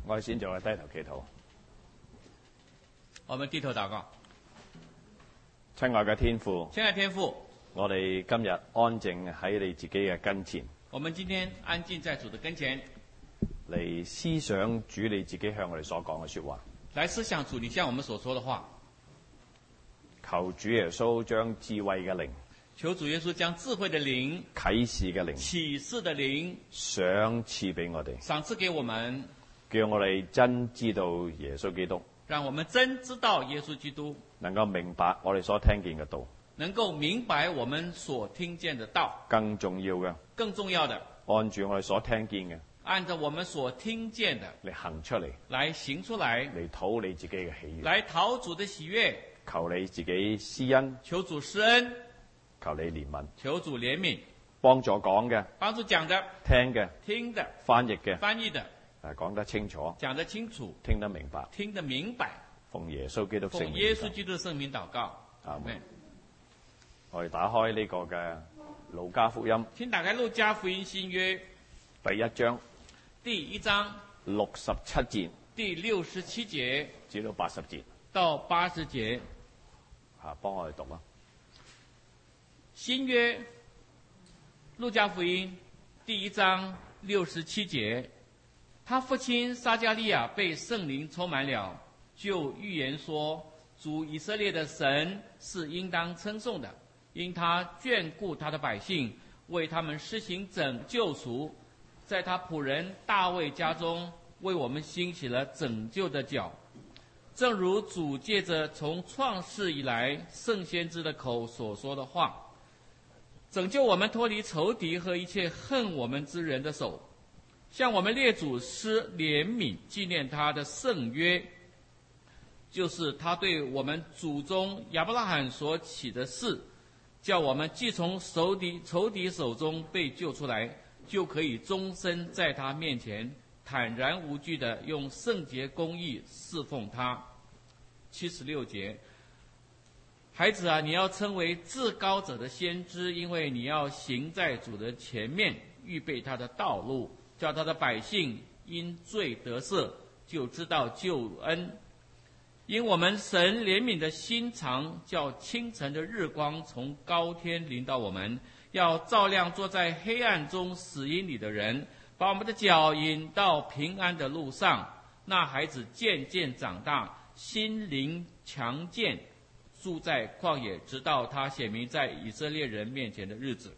我哋先做個低頭祈禱。 我們低頭禱告。 親愛嘅天父， 親愛天父， 我哋今日安靜喺你自己嘅跟前， 我們今天安靜在主的跟前， 嚟思想主你自己向我哋所講嘅說話。 來思想主你向我們所說的話。 求主耶穌將智慧嘅靈、 求主耶穌將智慧的靈、 啟示嘅靈、 啟示的靈賞賜俾我哋， 賞賜給我們， 叫我哋真知道耶穌基督， 讓我們真知道耶穌基督， 能夠明白我哋所聽見嘅道。 能夠明白我們所聽見的道。 更重要嘅， 更重要的， 按住我哋所聽見嘅按照我們所聽見的嚟行出嚟， 來行出來， 嚟討你自己嘅喜悅， 來討主的喜悅。 求你自己施恩， 求主施恩， 求你憐憫， 求主憐憫， 幫助講嘅、 幫助講的、 聽嘅、 聽的、 翻譯嘅， 翻譯的， 講得清楚， 講得清楚， 聽得明白， 聽得明白。 奉耶穌基督聖名， 奉耶穌基督的聖名禱告。 阿門。我哋打開呢個嘅路加福音， 請打開路加福音新約第一章第1章 67節第67節至到80節， 到80節。 幫我哋讀啦。 新約路加福音第1章67節，他父親撒迦利亞被聖靈充滿了，就預言說，主以色列的神是應當稱頌的，因他眷顧他的百姓，為他們施行救贖，在他僕人大衛家中為我們興起了拯救的角，正如主借着從創世以來聖先知的口所說的話，拯救我們脫離仇敵和一切恨我們之人的手，向我們列祖施憐憫，紀念他的聖約，就是他對我們祖宗亞伯拉罕所起的誓，叫我們既從仇敵手中被救出來，就可以終身在他面前坦然無懼地用聖潔公義侍奉他。76節，孩子啊，你要稱為至高者的先知，因為你要行在主的前面，預備他的道路，叫他的百姓因罪得赦，就知道救恩。因我們神憐憫的心腸，叫清晨的日光從高天臨到我們，要照亮坐在黑暗中死蔭裡的人，把我們的腳引到平安的路上。那孩子漸漸長大，心靈強健，住在曠野，直到他顯明在以色列人面前的日子。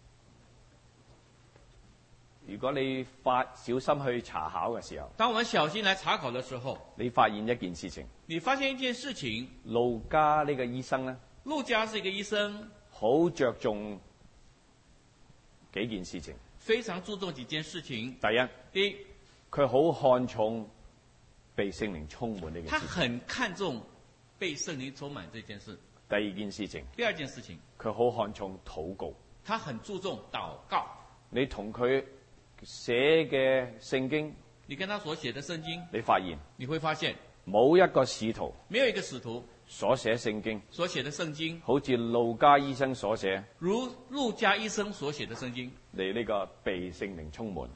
如果你小心去查考嘅時候， 當我們小心來查考的時候， 你發現一件事情， 你發現一件事情， 路加呢個醫生呢， 路加是一個醫生， 好着重幾件事情， 非常注重幾件事情。第一， 佢好看重被聖靈充滿呢件事。 他很看重被聖靈充滿這件事。 第二件事情，佢好看重禱告。 他很注重禱告。 你同佢寫嘅聖經， 你跟他所寫的聖經， 你會發現沒有一個使徒所寫聖經，好似路加醫生所寫， 如路加醫生所寫的聖經， 你呢個被聖靈充滿。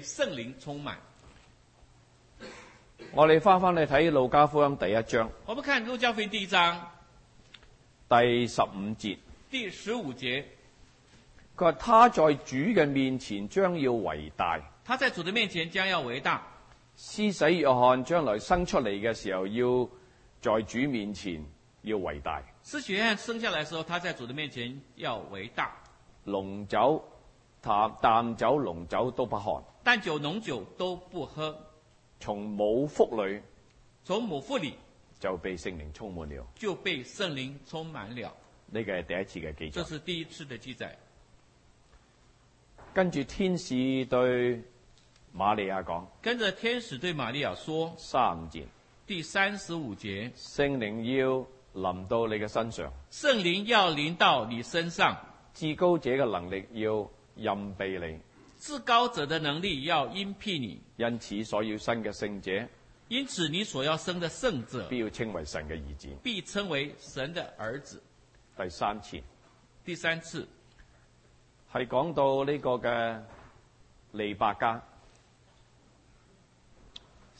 我哋翻去睇路加福音第1章。 我們看路加福音第1章第15節。 第15節， 佢話他在主嘅面前將要為大。 他在主的面前將要為大。 施洗約翰將來生出嚟嘅時候，要在主面前要為大。 施洗約翰生下來的時候，他在主的面前要為大。 濃酒、淡酒、濃酒都不喝。 淡酒、濃酒都不喝。 從母腹裏就被聖靈充滿了。呢個係第一次嘅記載。 這是第一次的記載。 跟住天使對瑪利亞講。 跟着天使對瑪利亞說。 35節。 第35節。 聖靈要臨到你嘅身上。 聖靈要臨到你身上。 至高者嘅能力要蔭庇你。 至高者的能力要蔭庇你。 因此所要生嘅聖者。 因此你所要生的聖者。 必要稱為神嘅兒子。 必稱為神的兒子。 第三次。係講到呢個嘅利百加。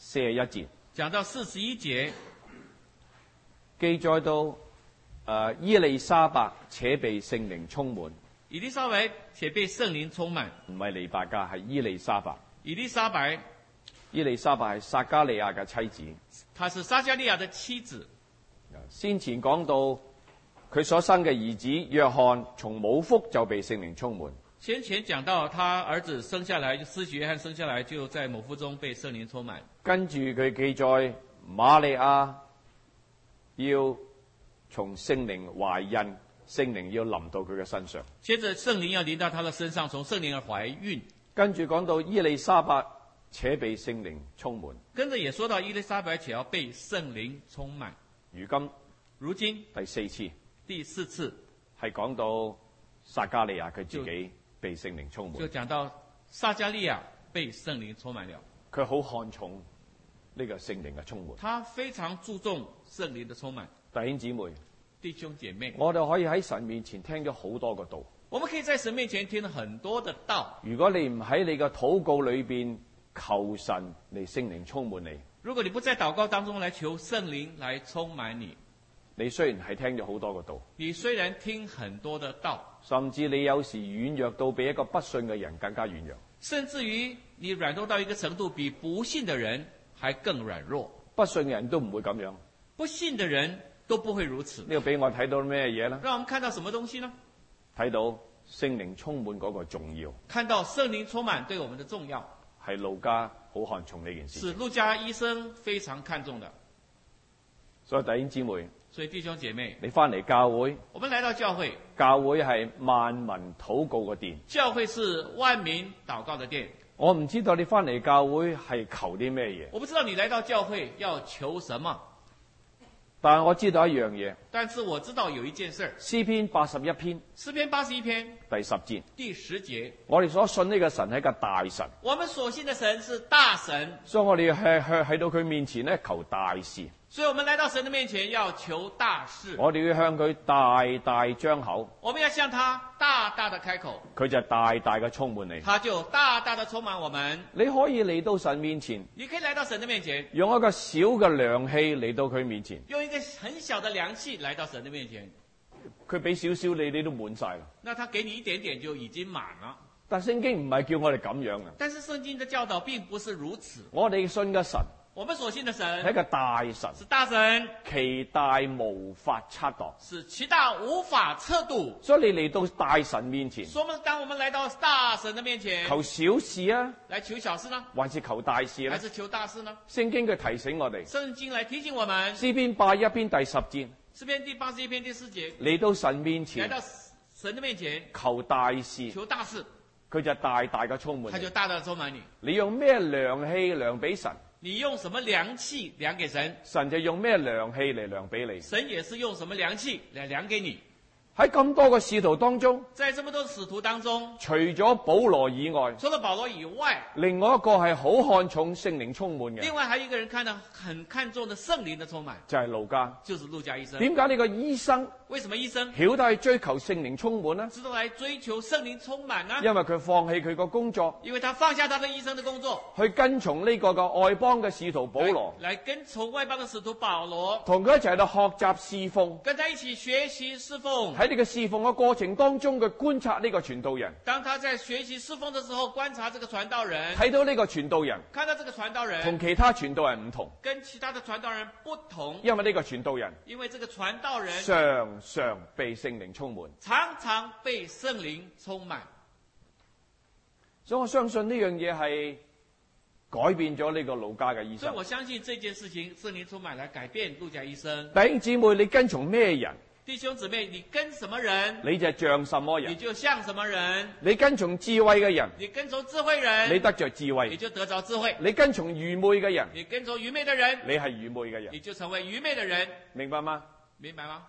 41節， 講到41節， 記載到伊麗莎白且被聖靈充滿， 以利沙伯且被聖靈充滿。 唔係尼伯家，係伊麗莎白。 以利沙伯， 伊麗莎白係撒加利亞嘅妻子。 她是撒迦利亞的妻子。 先前講到佢所生嘅兒子約翰，從母腹就被聖靈充滿。 先前講到他兒子生下來，就施洗約翰生下來就在母腹中被聖靈充滿。 跟住佢記載瑪利亞要從聖靈懷孕，聖靈要臨到佢嘅身上。 接着聖靈要臨到他的身上，從聖靈而懷孕。 跟住講到伊麗莎白且被聖靈充滿。 跟着也說到伊麗莎白且要被聖靈充滿。 如今第四次， 第四次係講到撒加利亞佢自己被聖靈充滿。 就講到撒迦利亞被聖靈充滿了。 佢好看重呢個聖靈嘅充滿。 他非常注重聖靈的充滿。 弟兄姊妹， 弟兄姐妹， 我哋可以喺神面前聽咗好多個道。 我們可以在神面前聽了很多的道。 如果你唔喺你嘅禱告裏邊求神嚟聖靈充滿你， 如果你不在禱告當中來求聖靈來充滿你， 你雖然係聽咗好多個道， 你雖然聽很多的道， 甚至你有時軟弱到比一個不信嘅人更加軟弱， 甚至於你軟弱到一個程度，比不信的人還更軟弱。 不信嘅人都唔會咁樣。 不信的人都不會如此。 呢個俾我睇到咩嘢呢？ 讓我們看到什麼東西呢？ 睇到聖靈充滿嗰個重要， 看到聖靈充滿對我們的重要， 係路加好看重呢件事， 是路加醫生非常看重的。 所以弟兄姊妹， 所以弟兄姐妹， 你翻嚟教會， 我們來到教會， 教會係萬民禱告嘅殿， 教會是萬民禱告的殿。 我唔知道你翻嚟教會係求啲咩嘢， 我不知道你來到教會要求什麼， 但係我知道一樣嘢。 但是我知道有一件事。 詩篇81篇， 詩篇81篇第10節， 第10節， 我哋所信呢個神係一個大神， 我們所信的神是大神， 所以我哋去到佢面前咧求大事。 所以我們來到神的面前要求大事， 我哋要向佢大大張口， 我們要向他大大的開口， 佢就大大嘅充滿你。 他就大大的充滿我們。 你可以嚟到神面前， 你可以來到神的面前， 用一個小嘅涼氣嚟到佢面前， 用一個很小的涼氣來到神的面前， 佢俾少少你都滿晒啦。 那他給你一點點就已經滿了。 但聖經唔係叫我哋咁樣嘅， 但是聖經的教導並不是如此。 我哋信嘅神我們所信的神係一個大神， 是大神， 其大無法測度， 是其大無法測度。 所以你嚟到大神面前， 所以當我們來到大神的面前， 求小事啊， 來求小事呢， 還是求大事呢？ 還是求大事呢？ 聖經佢提醒我哋， 聖經來提醒我們， 詩篇81篇第10節， 詩篇第81篇第4節， 嚟到神面前， 來到神的面前求大事， 求大事， 佢就大大嘅充滿你。 他就大大的充滿你。 你用咩涼氣量俾神， 你用什麼涼氣量給神， 神就用咩涼氣嚟量俾你。 神也是用什麼涼氣來量給你。 喺咁多個使徒當中， 在這麼多使徒當中， 除咗保羅以外， 除了保羅以外， 另外一個係好看重聖靈充滿嘅， 另外還有一個人很看重的聖靈的充滿， 就係路加。 就是路加醫生。 點解呢個醫生為什麼醫生曉得去追求聖靈充滿呢？ 知道來追求聖靈充滿呢？ 因為佢放棄佢個工作， 因為他放下他的醫生的工作， 去跟從呢個嘅外邦嘅使徒保羅， 來跟從外邦的使徒保羅， 同佢一齊喺度學習侍奉， 跟他一起學習侍奉。 喺呢個侍奉嘅過程當中，佢觀察呢個傳道人。 當他在學習侍奉的時候，觀察這個傳道人， 睇到呢個傳道人， 看到這個傳道人同其他傳道人唔同， 跟其他的傳道人不同， 因為呢個傳道人因為這個傳道人常常被聖靈充滿， 常常被聖靈充滿。 所以我相信呢樣嘢係改變咗呢個路加嘅醫生。 所以我相信這件事情，聖靈充滿來改變路加醫生。 弟兄姊妹，你跟從咩人， 弟兄姊妹，你跟什麼人， 你就像什麼你人。 就像什麼人。 你跟從智慧嘅人， 你跟從智慧人， 你得着智你慧； 就得着智慧。 你跟從愚昧嘅人， 你跟從愚昧的人， 你係愚昧嘅人。 你就成為愚昧的人。 明白嗎？ 明白嗎？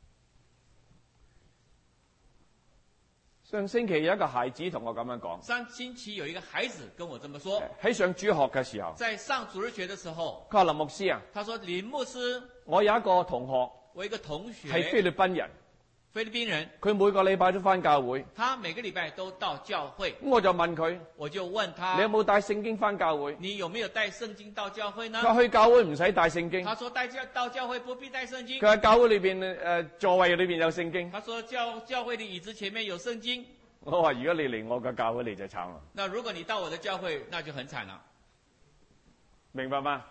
上星期有一個孩子同我咁樣講， 上星期有一個孩子跟我這麼說， 喺上主學嘅時候， 在上主日學的時候， 佢話林牧師啊， 他說林牧師， 我有一個同學我一個同係菲學律賓人， 菲律賓人， 佢每個禮拜都返教會。 他每個禮拜都到教會。 咁我就問佢： 我就問他， 你有冇帶聖經返教會？ 你有沒有帶聖經到教會呢？ 佢話去教會唔使帶聖經。 他說到教會不必帶聖經。 佢話教會裏邊座位裏邊有聖經。 他說教會的椅子前面有聖經。 我話如果你嚟我嘅教會你就慘啦。 那如果你到我的教會，那就很慘了。 明白嗎？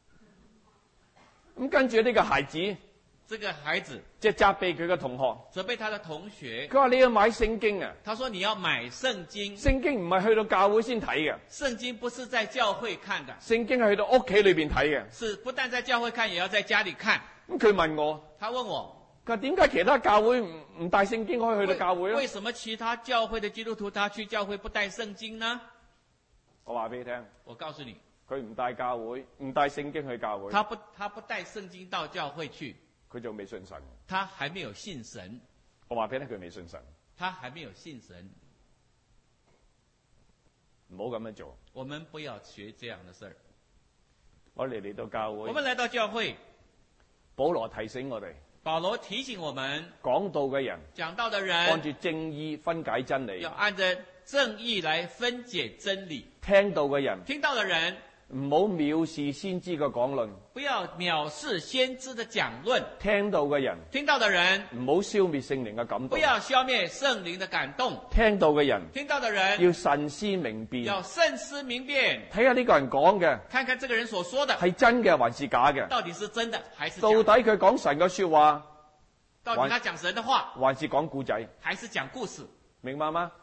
咁跟住呢個孩子， 這個孩子即係責備佢嘅同學， 責備他的同學。 佢話你要買聖經啊。 他說你要買聖經。 聖經唔係去到教會先睇嘅。 聖經不是在教會看的。 聖經係去到屋企裏邊睇嘅。 是不但在教會看，也要在家裏看。 咁佢問我， 他問我， 佢話點解其他教會唔帶聖經可以去到教會咧？ 為什麼其他教會的基督徒他去教會不帶聖經呢？ 我話俾你聽， 我告訴你， 佢唔帶教會，唔帶聖經去教會， 他不帶聖經到教會去， 佢就未信神。 他還沒有信神。 我話俾你聽，佢未信神。 他還沒有信神。 唔好咁樣做。 我們不要學這樣的事兒。 我哋嚟到教會， 我們來到教會， 保羅提醒我哋， 保羅提醒我們， 講道嘅人， 講道的人按住正義分解真理， 要按着正義來分解真理。 聽道嘅人， 聽道的人唔好藐視先知嘅講論， 不要藐視先知的講論。 聽道嘅人， 聽道的人唔好消滅聖靈嘅感動， 不要消滅聖靈的感動。 聽道嘅人， 聽道的人要慎思明辨， 要慎思明辨， 睇下呢個人講嘅看看這個人所說的係真嘅還是假嘅， 到底是真的還是假到的， 底佢講神嘅說話， 到底他講神的話還是講故仔， 還是講故事。 明白嗎？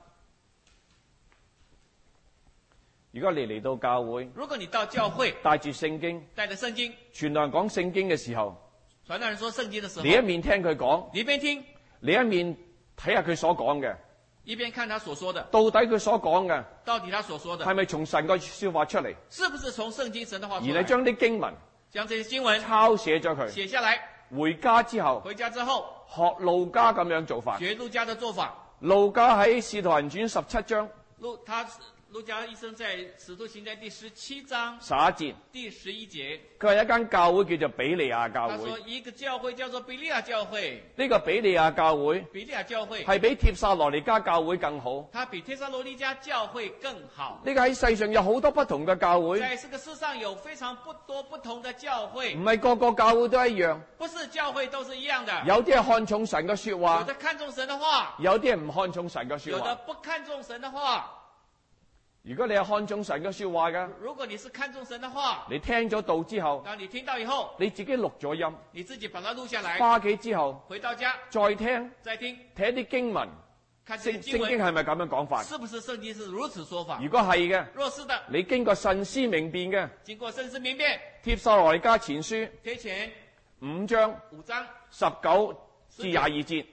如果你嚟到教會， 如果你到教會帶住聖經， 帶着聖經， 傳道人講聖經嘅時候， 傳道人說聖經的時候， 你一面聽佢講， 你一邊聽， 你一面睇下佢所講嘅， 一邊看他所說的， 到底佢所講嘅到底他所說的係咪從神嘅說話出嚟？ 是不是從聖經神的話而出來？ 你將啲經文將這些經文抄寫咗佢， 寫下來， 回家之後回家之後學路加咁樣做法。 學路加的做法。 路加喺《使徒行傳》17章路加醫生在使徒行傳第17章 11節， 第11節， 佢話一間教會叫做比利亞教他說會。 一個教會叫做比利亞教會， 呢個比利亞教會比利亞教會係比帖撒羅尼迦教會更好。 它比帖撒羅尼迦教會更好。 呢個喺世上有好多不同嘅教會， 在這個世上有非常多不同的教會， 唔係個個教會都一樣。 不是教會都是一樣的。 有啲係看重神嘅說有話， 的看重神的話， 有啲係唔看重神嘅說有的話。 不看重神的話。 如果你係看重神嘅說話嘅， 如果你是看重神的話， 你聽咗道之後， 當你聽到以後， 你自己錄咗音， 你自己把它錄下來， 返屋企之後回到家再聽， 再聽， 睇一啲經文， 看這些聖經文經係咪咁樣講法？ 是不是聖經是如此說法？ 如果係嘅， 若是的， 你經過慎思明辨嘅， 經過慎思明辨， 帖撒羅尼迦前書帖前 5章 5章 19至22節，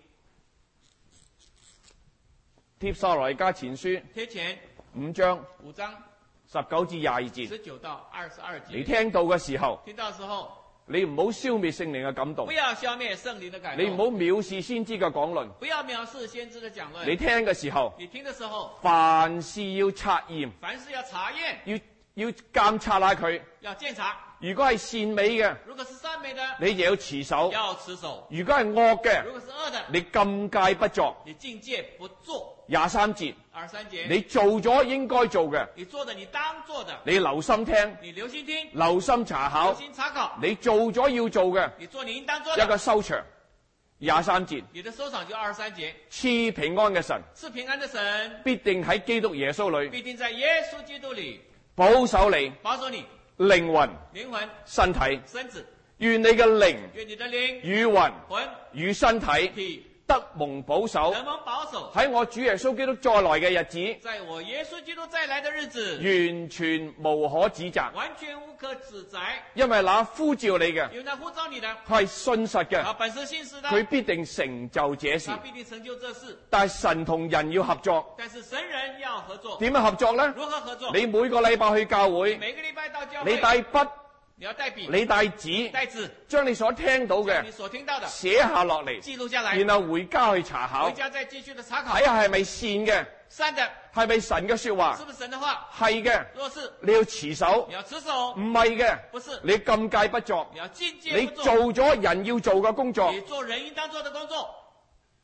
帖撒羅尼迦前書帖前 5章 5章 19至22節， 19到22節， 你聽到嘅時候， 聽到的時候， 你唔好消滅聖靈嘅感動不，要消滅聖靈的感動， 你唔好藐視先知嘅講論， 不要藐視先知的講論。 你聽嘅時候， 你聽的時候， 凡事要察驗， 凡事要查驗， 要監察下佢。 要檢查。 如果係善美嘅， 如果是善美的， 你就要持守； 要持守； 如果係惡嘅， 如果是惡的， 你禁戒不作。 你禁戒不做。 23節， 23節， 你做咗應該做嘅， 你做的你當做的， 你留心聽， 你留心聽， 留心查考留，心查考， 你做咗要做嘅， 你做你應當做一個的。 收場。23節， 你的收場就23節， 賜平安嘅神是平安的神， 必定喺基督耶穌裏必定在耶穌基督裏保守你保守你靈魂、 靈魂、 身體。 身子， 願你嘅靈願你的靈、 與魂魂、 與身體體得蒙保守， 得蒙保守， 喺我主耶穌基督再來嘅日子， 在我耶穌基督再來的日子， 完全無可指責。 完全無可指責， 因為那呼召你嘅， 因為那呼召你的， 佢係信實嘅， 他本是信實的， 佢必定成就這事他。必定成就這事。 但係神同人要合作， 但是神人要合作， 點樣合作呢？ 如何合作？ 你每個禮拜去教會， 每個禮拜到教會， 你帶筆， 你要帶筆， 你帶紙， 帶紙， 將你所聽到將你嘅所聽到的寫下落嚟， 記錄下來， 然後回家去查考回，家再繼續的查考， 睇下係咪善嘅， 善的， 係咪神嘅說話是，不是神的話？ 係嘅， 若是你要持守你；要持守， 唔係嘅， 不是你禁戒不作。 你要禁戒你不做咗人要做嘅工作， 你做人應當做的工作，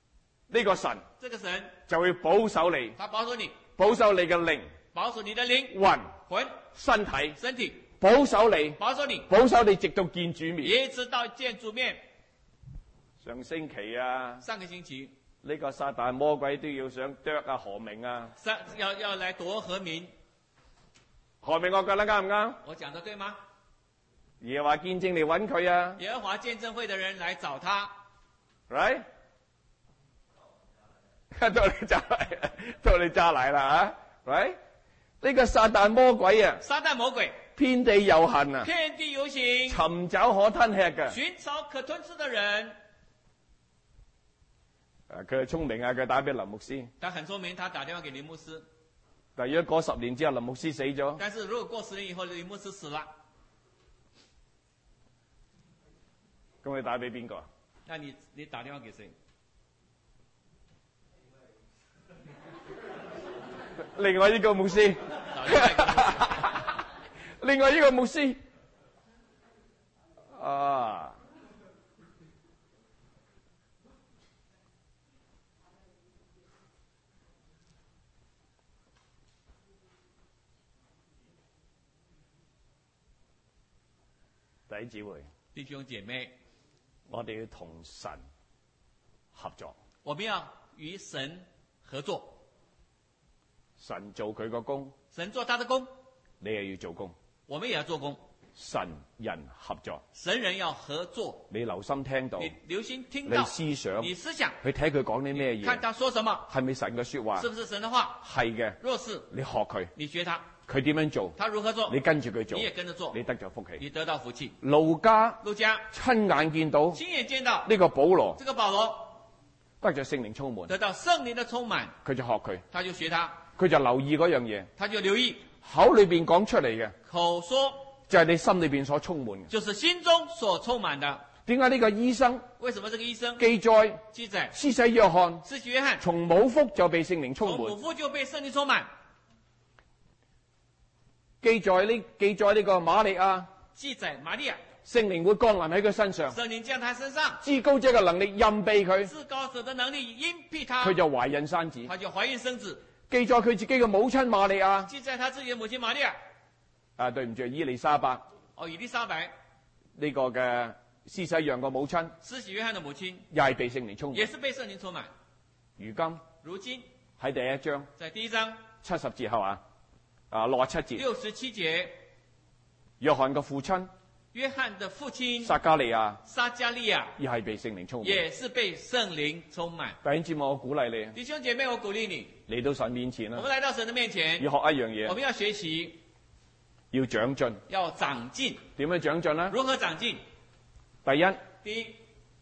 呢個神這個神就會保守你， 他保守你， 保守你嘅靈、 保守你的靈、 魂、 魂、 身體， 身體， 保守你， 保守你， 保守你直到見主面。 一直到見主面。 上星期啊， 上個星期， 呢個撒旦魔鬼都要想啄啊何明啊， 要來奪何明。 何明我覺得啱唔啱？ 我講得對嗎？ 耶和華見證嚟揾佢啊耶和華見證會的人來找他， ，right？ 到你揸嚟啦啊 ，right？ 呢個撒旦魔鬼啊， 撒旦魔鬼遍地遊行啊， 遍地遊行， 尋找可吞吃嘅。 尋找可吞吃的人。 佢係聰明啊，佢打俾林牧師。 他很聰明，他打電話給林牧師。 但如果過10年之後林牧師死咗， 但是如果過10年以後林牧師死了， 咁你打俾邊個啊？ 那你打電話給誰？ 另外一個牧師，另外一個牧師啊，弟兄姊妹， 弟兄姐妹， 我哋要同神合作， 我們要與神合作。 神做佢個工， 神做他的工， 你又要做工， 我們也要做工。 神人合作， 神人要合作。 你留心聽到， 你留心聽到， 你思想， 你思想， 去睇佢講啲咩嘢， 看他說什麼， 係咪神嘅說話？ 是不是神的話？ 係嘅， 若是你學佢， 你學他， 佢點樣做， 他如何做， 你跟住佢做， 你也跟着做， 你得咗福氣。 你得到福氣。 路加路加親眼見到親眼見到呢個保羅這個保羅得咗聖靈充滿， 得到聖靈的充滿， 佢就學佢， 他就學他， 佢就留意嗰樣嘢， 他就留意口裏邊講出嚟嘅口說， 就係你心裏邊所充滿嘅。 就是心中所充滿的。 點解呢個醫生為什麼這個醫生記載記載施洗約翰施洗約翰從母腹就被聖靈充從母滿？ 腹就被聖靈充滿？ 記載呢個瑪利亞， 記載瑪利亞聖靈會降臨喺佢身上， 聖靈降他身上， 至高者嘅能力蔭庇佢， 至高者的能力蔭庇他， 佢就懷孕生子。 他就懷孕生子。 記載佢自己嘅母親瑪利亞， 記載他自己的母親瑪利亞。 對唔住，伊麗莎白以利沙白呢個嘅施洗約翰個母親， 施洗約翰的母親又係被聖靈充滿。 也是被聖靈充滿。 如今如今喺第一章在第1章 70節係嘛？67節， 67節， 約翰嘅父親約翰的父親撒加利亞撒加利亞又係被聖靈充滿。 也是被聖靈充滿。 弟兄姊妹，我鼓勵你弟兄姐妹，我鼓勵你， 嚟到神面前啦我們，來到神的面前， 要學一樣嘢， 我們要學習， 要長進。 要長進。 點樣長進呢？ 如何長進？ 第一， 第一，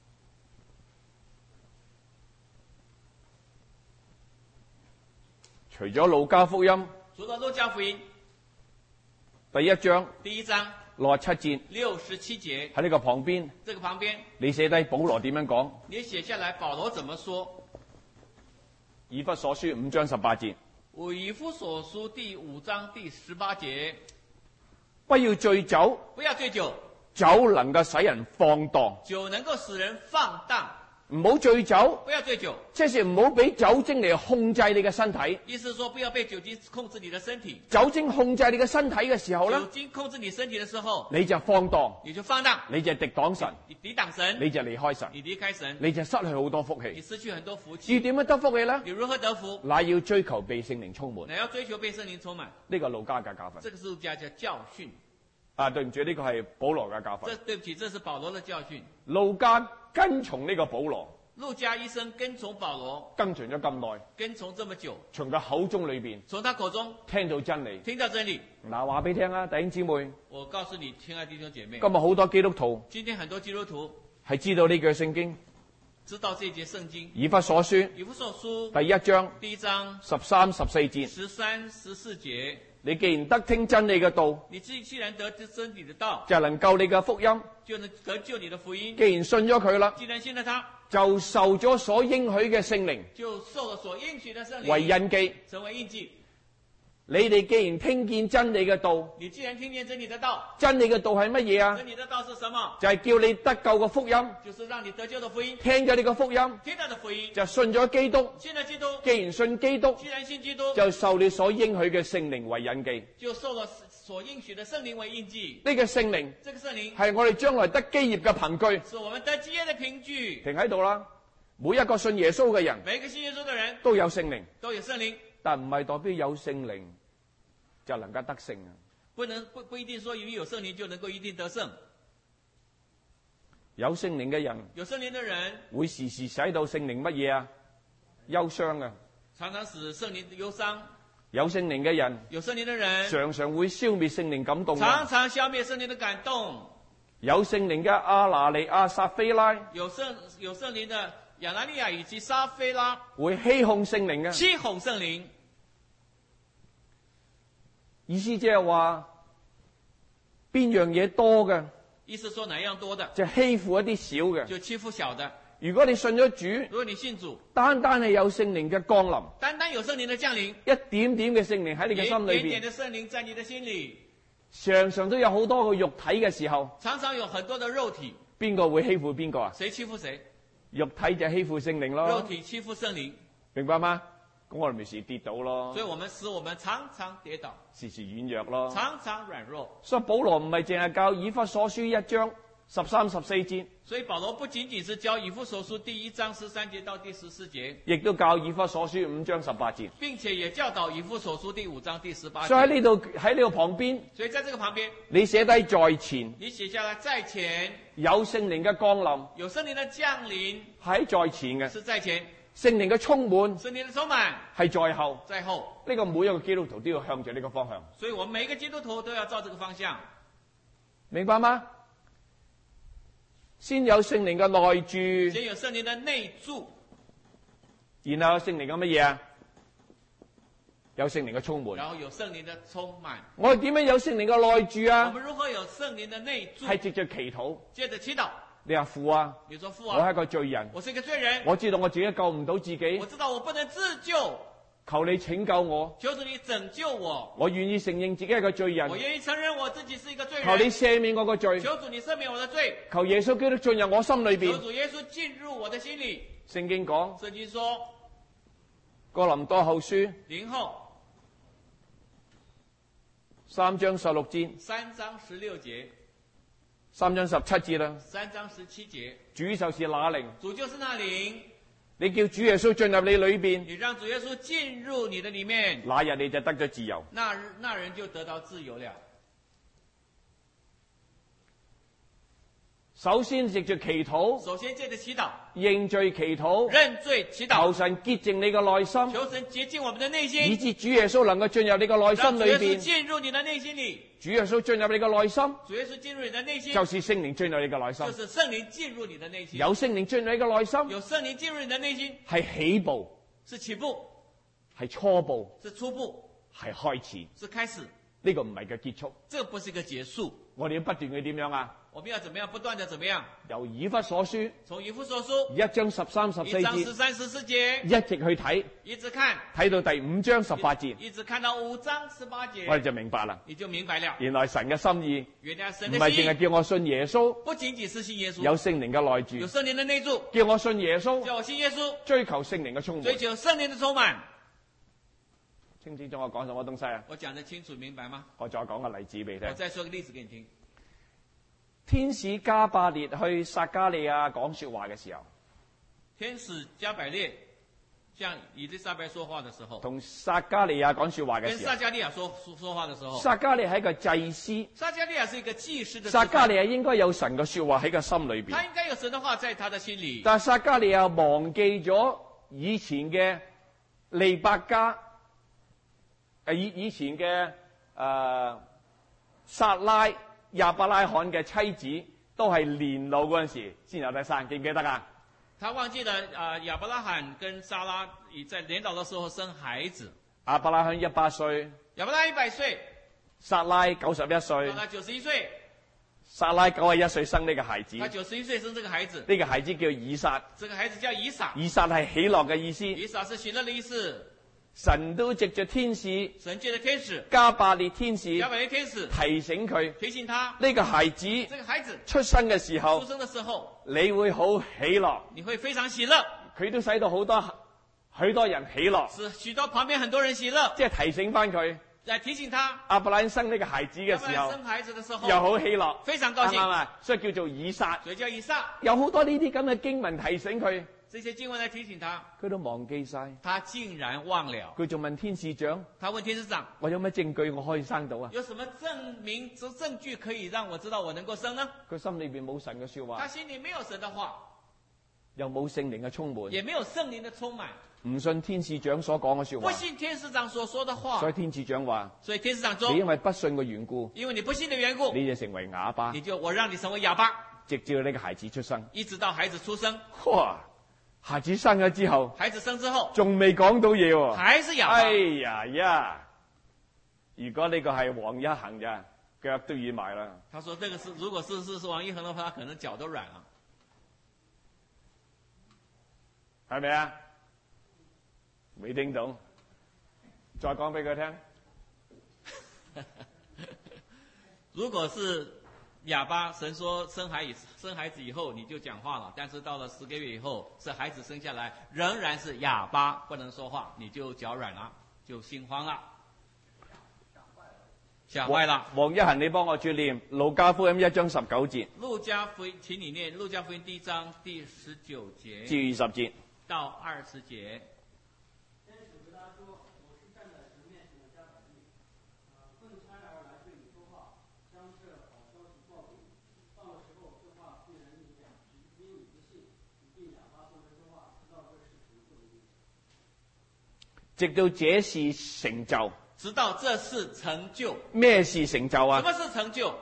除咗路加福音除了路加福音第1章第1章 67節 67節， 喺呢個旁邊， 這個旁邊你寫低保羅點樣講？ 你寫下來保羅怎麼說？ 以弗所書5章18節， 以弗所書第5章第18節， 不要醉酒， 不要醉酒， 酒能夠使人放蕩， 酒能夠使人放蕩， 唔好醉酒， 不要醉酒。 即是唔好俾酒精嚟控制你嘅身體。 意思是說，不要被酒精控制你的身體。 酒精控制你嘅身體嘅時候酒咧， 精控制你身體的時候， 你就放蕩， 你就放蕩， 你就敵擋神， 你抵擋神， 你就離開神， 你離開神， 你就失去好多福你氣。 失去很多福要氣。 點樣得福氣咧？ 你如何得福？ 乃要追求被聖靈充滿。 你要追求被聖靈充滿。 呢個路加嘅教訓。 這個是路加叫教訓。 對唔住，呢個係保羅嘅教訓。 對不起，這是保羅的教訓。 路加跟從呢個保羅， 路加醫生跟從保羅， 跟隨咗咁耐， 跟從這麼久， 從佢口中裏邊從他口中聽到真理。 聽到真理。 嗱，話俾你聽啊，弟兄姊妹， 我告訴你，親愛弟兄姐妹， 今日好多基督徒今天很多基督徒係知道呢句聖經， 知道這節聖經， 以弗所書以弗所書第1章第1章 13、14節。 13、14節， 你既然得聽真理嘅道， 你既然得真理的道， 就能救你嘅福音。 就能得救你的福音。 既然信咗佢啦， 既然信了他， 就受咗所應許嘅聖靈就受了所應許的聖靈為印記。 成為印記。 你哋既然聽見真理嘅道， 你既然聽見真理的道， 真理嘅道係乜嘢啊？ 真理的道是什麼？ 就係叫你得救嘅福音， 就是讓你得救的福音。 聽咗呢個福音， 聽到的福音， 就信咗基督。 信了基督。 既然信基督， 既然信基督， 就受你所應許嘅聖靈為印記。 就受了所應許的聖靈為印記。 呢個聖靈這個聖靈係我哋將來得基業嘅憑據。 是我們得基業的憑據。 停喺度啦，每一個信耶穌嘅人每個信耶穌的人都有聖靈， 都有聖靈， 但唔係代表有聖靈就能夠得勝啊！ 不一定說有聖靈就能夠一定得勝。 有聖靈嘅人， 有聖靈的人會時時使到聖靈乜嘢啊？憂傷啊！ 常常使聖靈憂傷。 有聖靈嘅人， 有聖靈的人常常會消滅聖靈感動。 常常消滅聖靈的感動。 有聖靈嘅亞拿尼亞、撒非拉， 有聖靈的亞拿尼亞以及撒非拉會欺哄聖靈嘅。 欺哄聖靈。 意思即係話邊樣嘢多嘅， 意思說哪樣多的就欺負一啲少嘅。 就欺負小的。 如果你信咗主， 如果你信主， 單單係有聖靈嘅降臨， 單單有聖靈的降臨， 一點點嘅聖靈喺你嘅心裏邊， 點點的聖靈在你的心裏， 常常都有好多個肉體嘅時候， 常常有很多的肉體， 邊個會欺負邊個啊？ 誰欺負誰？ 肉體就欺負聖靈咯。 肉體欺負聖靈， 明白嗎？咁我哋咪時跌倒咯。 所以使我們常常跌倒， 時時軟弱咯。 常常軟弱。 所以保羅唔係淨係教以弗所書1章13、14節， 所以保羅不僅僅是教以弗所書第1章13節到第14節， 亦都教以弗所書5章18節， 並且也教導以弗所書第5章第18節。 所以喺呢度旁邊， 所以在這個旁邊， 你寫低在前， 你寫下來在前， 有聖靈嘅降臨， 有聖靈的降臨喺在前嘅， 是在前， 聖靈嘅充滿聖靈的充滿係在後。 在後。 呢個每一個基督徒都要向着呢個方向。 所以我們每一個基督徒都要照這個方向， 明白嗎？先有聖靈嘅內住， 先有聖靈的內住， 然後有聖靈嘅乜嘢啊？有聖靈嘅充滿。 然後有聖靈的充滿。 我哋點樣有聖靈嘅內住啊？ 我們如何有聖靈的內住？ 係藉着祈禱。 接着祈禱。 你話父啊， 你說父我係啊， 一個罪人， 我是一個罪人， 我知道我自己救唔到自己我，知道我不能自救， 求你拯救我。 求主你拯救我， 我願意承認自己係個罪人我，願意承認我自己是一個罪人， 求你赦免我個罪， 求主你赦免我的罪， 求耶穌基督進入我心裏求邊。 主耶穌進入我的心裏。 聖經講聖經說， 哥林多後書林後 3章16節、 3章16節、 3章17節啦。 3章17節， 主就是那靈， 主就是那靈， 你叫主耶穌進入你裏邊， 你讓主耶穌進入你的裏面， 那日你就得咗自由。 那人就得到自由了。 首先藉着祈禱、 首先借着祈禱、 認罪祈禱、 認罪祈禱， 求神潔淨你嘅內心， 求神潔淨我們的內以心， 致主耶穌能夠進入你嘅內讓心裏主耶穌邊。 進入你的內心裏， 主耶穌進入你嘅內心， 主耶穌進入你的內心， 就是聖靈進入你嘅內心。 就是聖靈進入你的內心。 有聖靈進入你嘅內心， 有聖靈進入你的內心， 係起步， 是起步， 係初步， 是初步， 係開始。 是開始。 呢個唔係嘅結束。 這個不是一個結束， 我哋要不斷去點樣啊？ 我們要怎麼樣？不斷的怎麼樣？ 由以弗所書從以弗所書 1章13、14 1章節 13、14節一直去睇， 一直看， 睇到第5章18節， 一直看到5章18節， 我哋就明白啦。 你就明白了。 原來神嘅心意原來神唔係淨的心意係叫我信耶穌， 不僅僅是信耶穌， 有聖靈嘅內住， 有聖靈的內住， 叫我信耶穌， 叫我信耶穌， 追求聖靈嘅充滿追。求聖靈的充滿。 清唔清楚我講什麼東西啊？ 我講得清楚明白嗎？ 我再講個例子俾你聽。 我再說個例子給你聽。 天使加百列去撒迦利亞講說話嘅時候， 天使加百列向以利撒伯說話的時候， 同撒迦利亞講說話嘅跟時候撒，迦利亞說話的時候， 撒迦利係一個祭司， 撒迦利亞是一個祭司的撒迦利亞， 亞應該有神嘅說話喺個心裏邊， 他應該有神的話在他的心裏， 但係撒迦利亞忘記咗以前嘅利百加，以前嘅撒拉亞伯拉罕嘅妻子都係年老嗰陣時先有得生，記唔記得啊？ 他忘記了亞伯拉罕跟撒拉在年老的時候生孩子。 亞伯拉罕100歲， 亞伯拉罕100歲， 撒拉91歲撒，拉91歲， 撒拉91歲生呢個孩子， 他91歲生這個孩子， 呢個孩子叫以撒， 這個孩子叫以撒， 以撒係喜樂嘅意思。 以撒是喜樂的意思。 神都藉着天使神借着天使、 加百列天使加百列天使提醒佢提醒他， 呢個孩子這個孩子出生嘅時候出，生的時候， 你會好喜樂， 你會非常喜樂， 佢都使到許多人喜樂， 使許多旁邊很多人喜樂， 即係提醒翻佢來提醒他， 亞伯拉罕生呢個孩子嘅時候， 生孩子的時候又好喜樂， 非常高啱唔啱興， 啊？所以叫做以撒。 所以叫以撒。 有好多呢啲咁嘅經文提醒佢， 這些經文來提醒他， 佢都忘記晒。 他竟然忘了。 佢仲問天使長： 他問天使長， 我有咩證據我可以生到啊？ 有什麼證據可以讓我知道我能夠生呢？ 佢心裏邊冇神嘅說他話， 心裏沒有神的話， 又冇聖靈嘅充滿， 也沒有聖靈的充滿， 唔信天使長所講嘅說不話， 信天使長所說的話。 所以天使長話： 所以天使長說， 你因為不信嘅緣故， 因為你不信的緣故， 你就成為啞巴， 我讓你成為啞巴， 直至呢個孩子出生。 一直到孩子出生。 哇！孩子生咗之後， 孩子生之後， 仲未講到嘢喎， 還是啞巴。 哎呀呀！如果呢個係王一恒嘅，腳都軟埋啦。 他說：“這個是，如果是王一恆的話，他可能腳都軟了， 係咪啊？未聽懂，再講俾佢聽。 如果是啞巴，神說生孩子以後你就講話了，但是到了10個月以後，這孩子生下來仍然是啞巴，不能說話，你就腳軟了，就心慌了，嚇壞了。” 王一恒，你幫我轉念《路加福音》1章19節路加福音，請你念《路加福音》第1章第19節至20節。 到20節。 天使回答說：“我是站在神面前的加百列，奉差而来对你说话，将这好消息报给你。到了时候，这话必然应验，因你不信，你并哑巴不能说话，直到这事成就的日子。” 直到這事成就， 直到這事成就。 咩事成就啊？ 什麼是成就？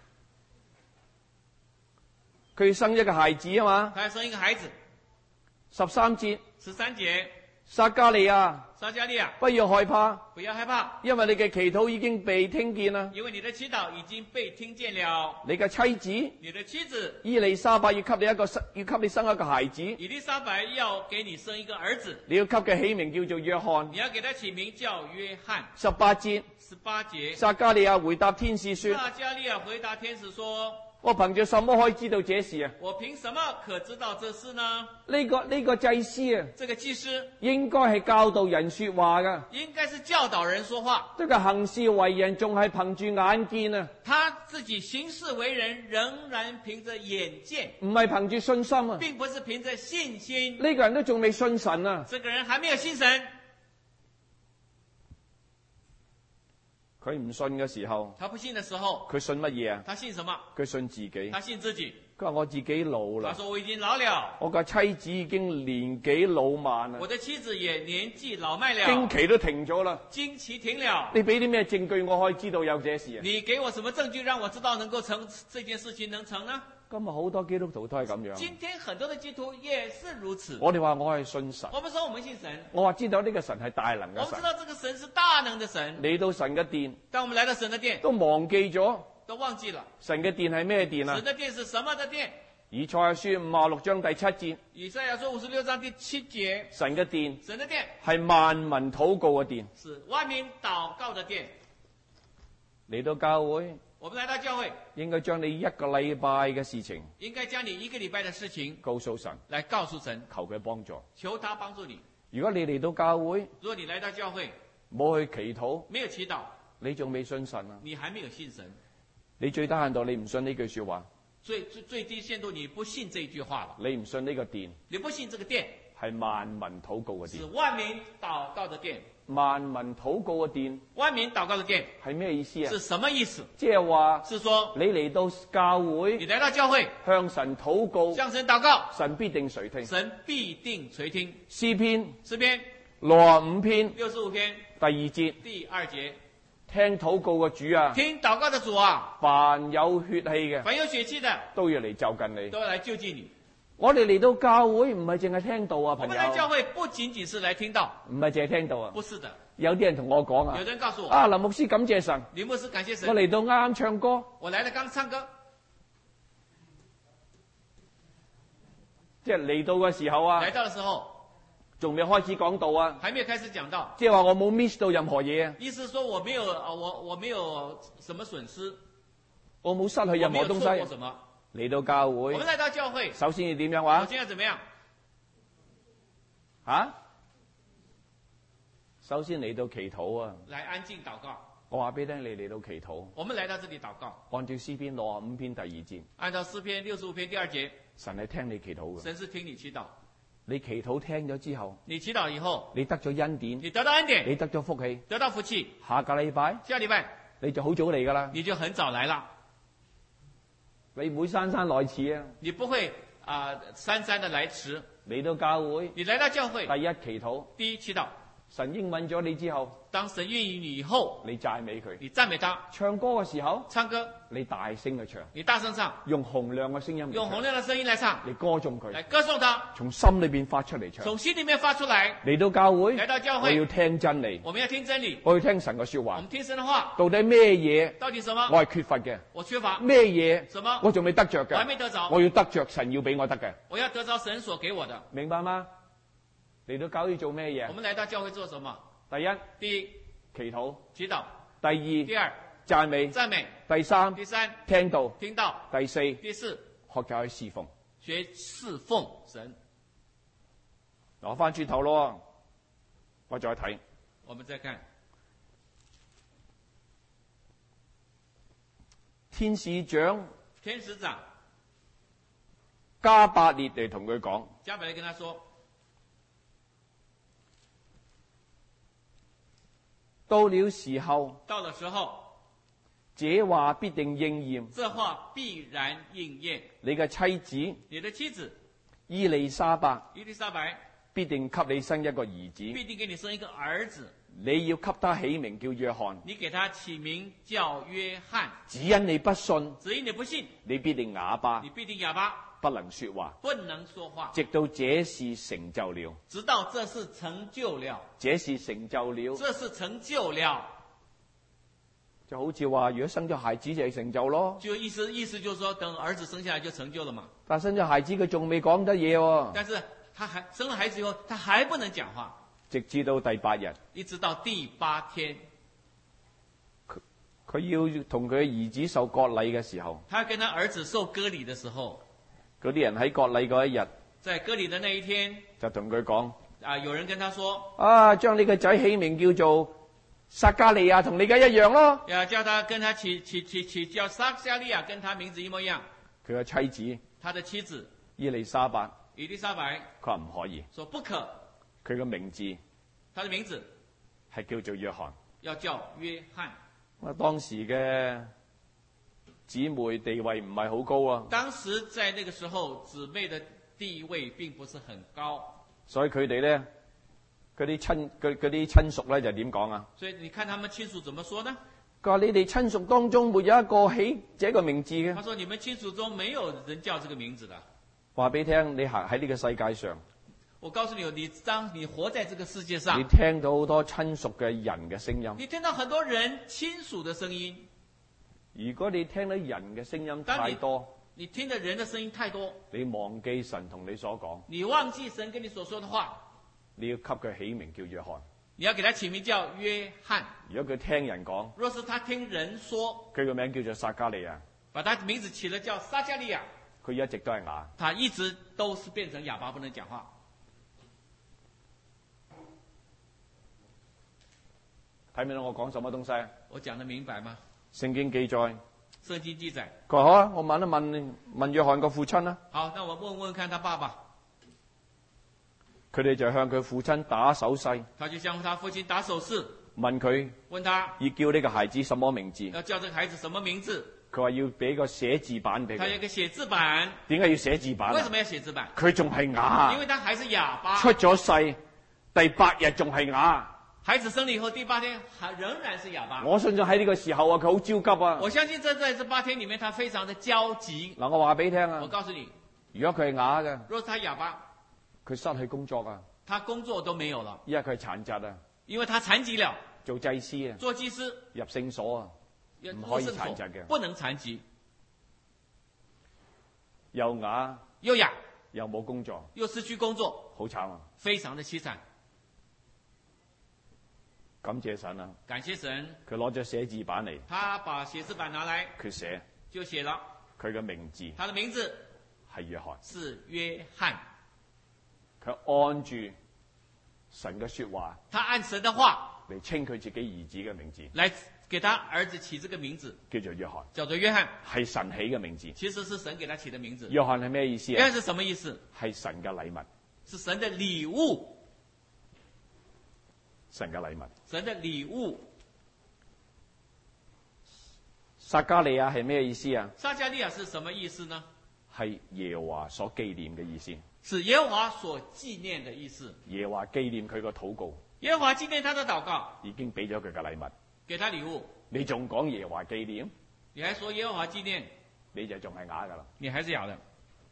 佢生一個孩子啊嘛。 他要生一個孩子。 13節， 13節， 撒迦利亞， 撒迦利亞， 不要害怕， 不要害怕， 因為你嘅祈禱已經被聽見啦。 因為你的祈禱已經被聽見了。 你嘅妻子你的妻子伊麗莎白要給你生一個孩子， 以利沙伯要給你生一個兒子， 你要給佢起名叫做約翰。 你要給他起名叫約翰。 18節， 18節， 撒迦利亞回答天使說： 撒迦利亞回答天使說：“ 我憑着什麼可以知道這事啊？ 我憑什麼可知道這事呢？” 呢個祭司啊， 這個祭司應該係教導人說話噶， 應該是教導人說話。 呢個行事為人仲係憑住眼見啊， 他自己行事為人仍然憑着眼見， 唔係憑住信心啊。 並不是憑着信心。 呢個人都仲未信神啊。 這個人還沒有信神。 佢唔信嘅時候， 他不信的時候， 佢信乜嘢啊？ 他信什麼？ 佢信自己。 他信自己。 佢話我自己老啦。 他說我已經老了。 我個妻子已經年紀老邁啦。 我的妻子也年紀老邁了。 經期都停咗啦。 經期停了。 你俾啲咩證據我可以知道有這事啊？ 你給我什麼證據讓我知道能夠成這件事情能成呢？ 今日好多基督徒都係咁樣。 今天很多的基督徒也是如此。 我哋話我係信神。 我們說我們信神。 我話知道呢個神係大能嘅神。 我們知道這個神是大能的神。 嚟到神嘅殿， 當我們來到神的殿， 都忘記咗。 都忘記了。 神嘅殿係咩殿啊？ 神的殿是什麼的殿？ 以賽亞書56章第7節。 以賽亞書56章第7節。 神嘅殿。 神的殿係萬民禱告嘅殿。 是萬民禱告的殿。 嚟到教會。 我們來到教會， 應該將你一個禮拜嘅事情， 應該將你一個禮拜的事情告訴神， 來告訴神， 求佢幫助， 求他幫助你。 如果你嚟到教會， 如果你來到教會， 冇去祈禱， 沒有祈禱， 你仲未信神啊？ 你還沒有信神， 你最低限度你唔信呢句說話， 最低限度你不信這句話了， 你唔信呢個殿， 你不信這個殿係萬民禱告嘅殿， 是萬民禱告的殿。 萬民禱告嘅殿， 萬民禱告的殿係咩意思啊？ 是什麼意思？ 即係話， 是說你嚟到教會， 你來到教會， 向神禱告， 向神禱告， 神必定垂聽， 神必定垂聽。 詩篇 65 篇 65篇第2節， 第2節， 聽禱告嘅主啊， 聽禱告的主啊， 凡有血氣嘅， 凡有血氣的都要嚟就近你， 都要來就近你。 我哋嚟到教會唔係淨係聽道啊，朋友。 我們來教會不僅僅是來聽道， 唔係淨係聽道啊。 不是的。 有啲人同我講啊， 有人告訴我， 啊，林牧師感謝神， 林牧師感謝神， 我嚟到啱啱唱歌， 我來了剛唱歌， 即係嚟到嘅時候啊， 來到嘅時候， 仲未開始講道啊， 还没有開始講到， 即係話我冇 miss 到任何嘢啊， 意思是說我沒有我沒有什麼損失， 我冇失去任何我沒有錯過東西。 什麼。 嚟到教會我們，來到教會， 首先要點樣首話？ 先要怎麼樣？ 首先嚟到祈禱啊！ 來安靜禱告。 我話俾你聽，你嚟到祈禱， 我們來到這裡禱告， 按照詩篇65篇第2節， 按照詩篇65篇第2節， 神係聽你祈禱嘅。 神是聽你祈禱。 你祈禱聽咗之後， 你祈禱以後， 你得咗恩典， 你得到恩典， 你得咗福氣， 得到福氣， 下個禮拜下禮拜你就好早嚟噶啦。 你就很早來了， 你唔會姍姍來遲啊！ 你不會姍姍的來遲。 嚟到教會， 你來到教會， 第一祈禱， 第一祈禱， 神應允咗你之後， 當神應允你以後， 你讚美佢。 你讚美他， 唱歌嘅時候， 唱歌， 你大聲去唱， 你大聲唱， 用洪亮嘅聲音嚟唱， 用洪亮的聲音來唱， 嚟歌頌佢， 來歌頌他， 從心裏邊發出嚟唱。 從心裡面發出來。 嚟到教會， 來到教會， 我要聽真理， 我們要聽真理， 我要聽神嘅說話。 我們聽神的話， 到底咩嘢到底什麼？ 我係缺乏嘅？ 我缺乏咩嘢什麼？ 我仲未得着我還嘅？ 沒得着， 我要得着神要俾我得嘅， 我要得着神所給我的。 明白嗎？嚟到教會做咩我嘢？ 們來到教會做什麼？ 第一， 第一， 祈禱； 祈禱； 第二， 第二， 讚美； 讚美； 第三， 第三， 聽道； 聽道； 第四， 第四， 學習去侍奉。 學侍奉神。 我翻轉頭咯，我再睇我們再看天使長天使長加百列嚟同佢講， 加百列跟他說， 到了時候， 到了時候， 這話必定應驗。 這話必然應驗。 你嘅妻子你的妻子伊麗莎白伊麗莎白必定給你生一個兒子， 必定給你生一個兒子， 你要給他起名叫約翰。 你給他起名叫約翰。 只因你不信， 只因你不信， 你必定啞巴你，必定啞巴， 不能說話， 不能說話， 直到這事成就了。 直到這事成就了。 這事成就了， 這事成就了， 就好似話，如果生咗孩子就係成就咯。 就意思就是說，等兒子生下來就成就了嘛。 但生咗孩子佢仲未講得嘢喎， 但是他還生了孩子以後，他還不能講話， 直至到第8日， 一直到第8天， 佢要同佢兒子受割禮嘅時候， 他跟他兒子受割禮的時候， 嗰啲人喺割禮嗰一日在割禮的那一天， 就同佢講： 有人跟他說， 將你個仔起名叫做撒加利亞，同你嘅一樣咯。 要叫他跟他起叫撒加利亞，跟他名字一模一樣。 佢嘅妻子他的妻子伊麗莎白， 伊麗莎白佢話唔可以， 說不可， 佢嘅名字他的名字係叫做約翰。 要叫約翰。 當時嘅姊妹地位唔係好高啊， 當時在那個時候，姊妹的地位並不是很高， 所以佢哋咧嗰啲親屬咧就點講啊？ 所以你看他們親屬怎麼說呢？ 佢話你哋親屬當中沒有一個起這個名字嘅。 他說你們親屬中沒有人叫這個名字的。 話俾你聽，你行喺呢個世界上， 我告訴你，當你活在這個世界上， 你聽到好多親屬嘅人嘅聲音。 你聽到很多人親屬的聲音。 如果你聽到人嘅聲音太多， 你聽到人的聲音太多， 你忘記神同你所講， 你忘記神跟你所說的話， 你要給佢起名叫約翰。 你要給他起名叫約翰。 如果佢聽人講， 若是他聽人說， 佢個名叫做撒加利亞， 把他名字起了叫撒加利亞， 佢一直都係啞， 他一直都是變成啞巴，不能講話。 睇唔睇到我講什麼東西？ 我講得明白嗎？ 聖經記載， 聖經記載。 佢話好啊，我問一問約翰個父親啦。 好，那我問看他爸爸。 佢哋就向佢父親打手勢， 他就向他父親打手勢， 問佢問他要叫呢個孩子什麼名字。 要叫這個孩子什麼名字？ 佢話要俾個寫字板俾佢。 他有個寫字板。 點解要寫字板？ 為什麼要寫字板？ 佢仲係啞， 因為他還是啞巴。 出咗世第8日仲係啞。 孩子生了以後第8天仍然是啞巴。 我相信喺呢個時候啊，佢好焦急啊。 我相信在這8天裏面，他非常的焦急。 嗱，我話俾你聽啊， 我告訴你， 如果佢係啞嘅， 若是他啞巴， 佢失去工作啊， 他工作都沒有了， 因為佢係殘疾啊， 因為他殘疾了， 做祭司啊， 做祭司入聖所啊，唔可以殘疾嘅， 不能殘疾， 又啞又啞， 又冇工作， 又失去工作， 好慘啊！ 非常的凄慘。 感謝神啊！ 感謝神， 佢攞咗寫字板嚟， 他把寫字板拿來， 佢寫就寫了佢嘅名字他的名字係約翰， 是約翰。 佢按住神嘅說話他按神的話嚟稱佢自己兒子嘅名字， 來給他兒子起這個名字， 叫做約翰， 叫做約翰。 係神起嘅名字。 其實是神給他起的名字。 約翰係咩意思啊？ 約翰是什麼意思？ 係神嘅禮物， 是神的禮物。 神嘅禮物。 神的禮物。 撒加利亞係咩意思啊？ 撒加利亞是什麼意思呢？ 係耶和華所紀念嘅意思。 是耶和華所紀念的意思。 耶和華紀念佢個禱告， 耶和華紀念他的禱告， 已經俾咗佢嘅禮物。 給他禮物。 你仲講耶和華紀念？ 你還說耶和華紀念？ 你就仲係啞噶啦。 你還是啞的。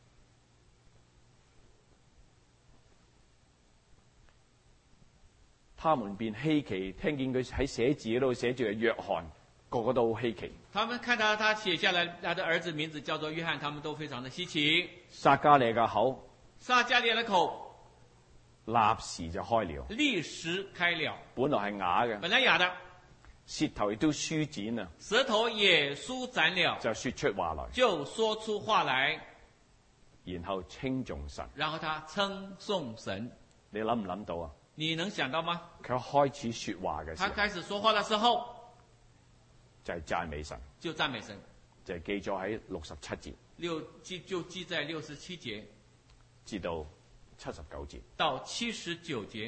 他們便稀奇，聽見佢喺寫字嗰度寫住係約翰，個個都好稀奇。 他們看到他寫下來他的兒子名字叫做約翰，他們都非常的稀奇。 撒加利亞嘅口撒加利亞的口立時就開了， 立時開了， 本來係啞嘅， 本來啞的， 舌頭亦都舒展啊， 舌頭也舒展了， 就說出話來， 就說出話來， 然後稱頌神。 然後他稱頌神。 你諗唔諗到啊？ 你能想到嗎？ 佢開始說話嘅時他候， 開始說話的時候就係讚美神， 就讚美神， 就係記咗喺67節就記在67節至到79節， 到79節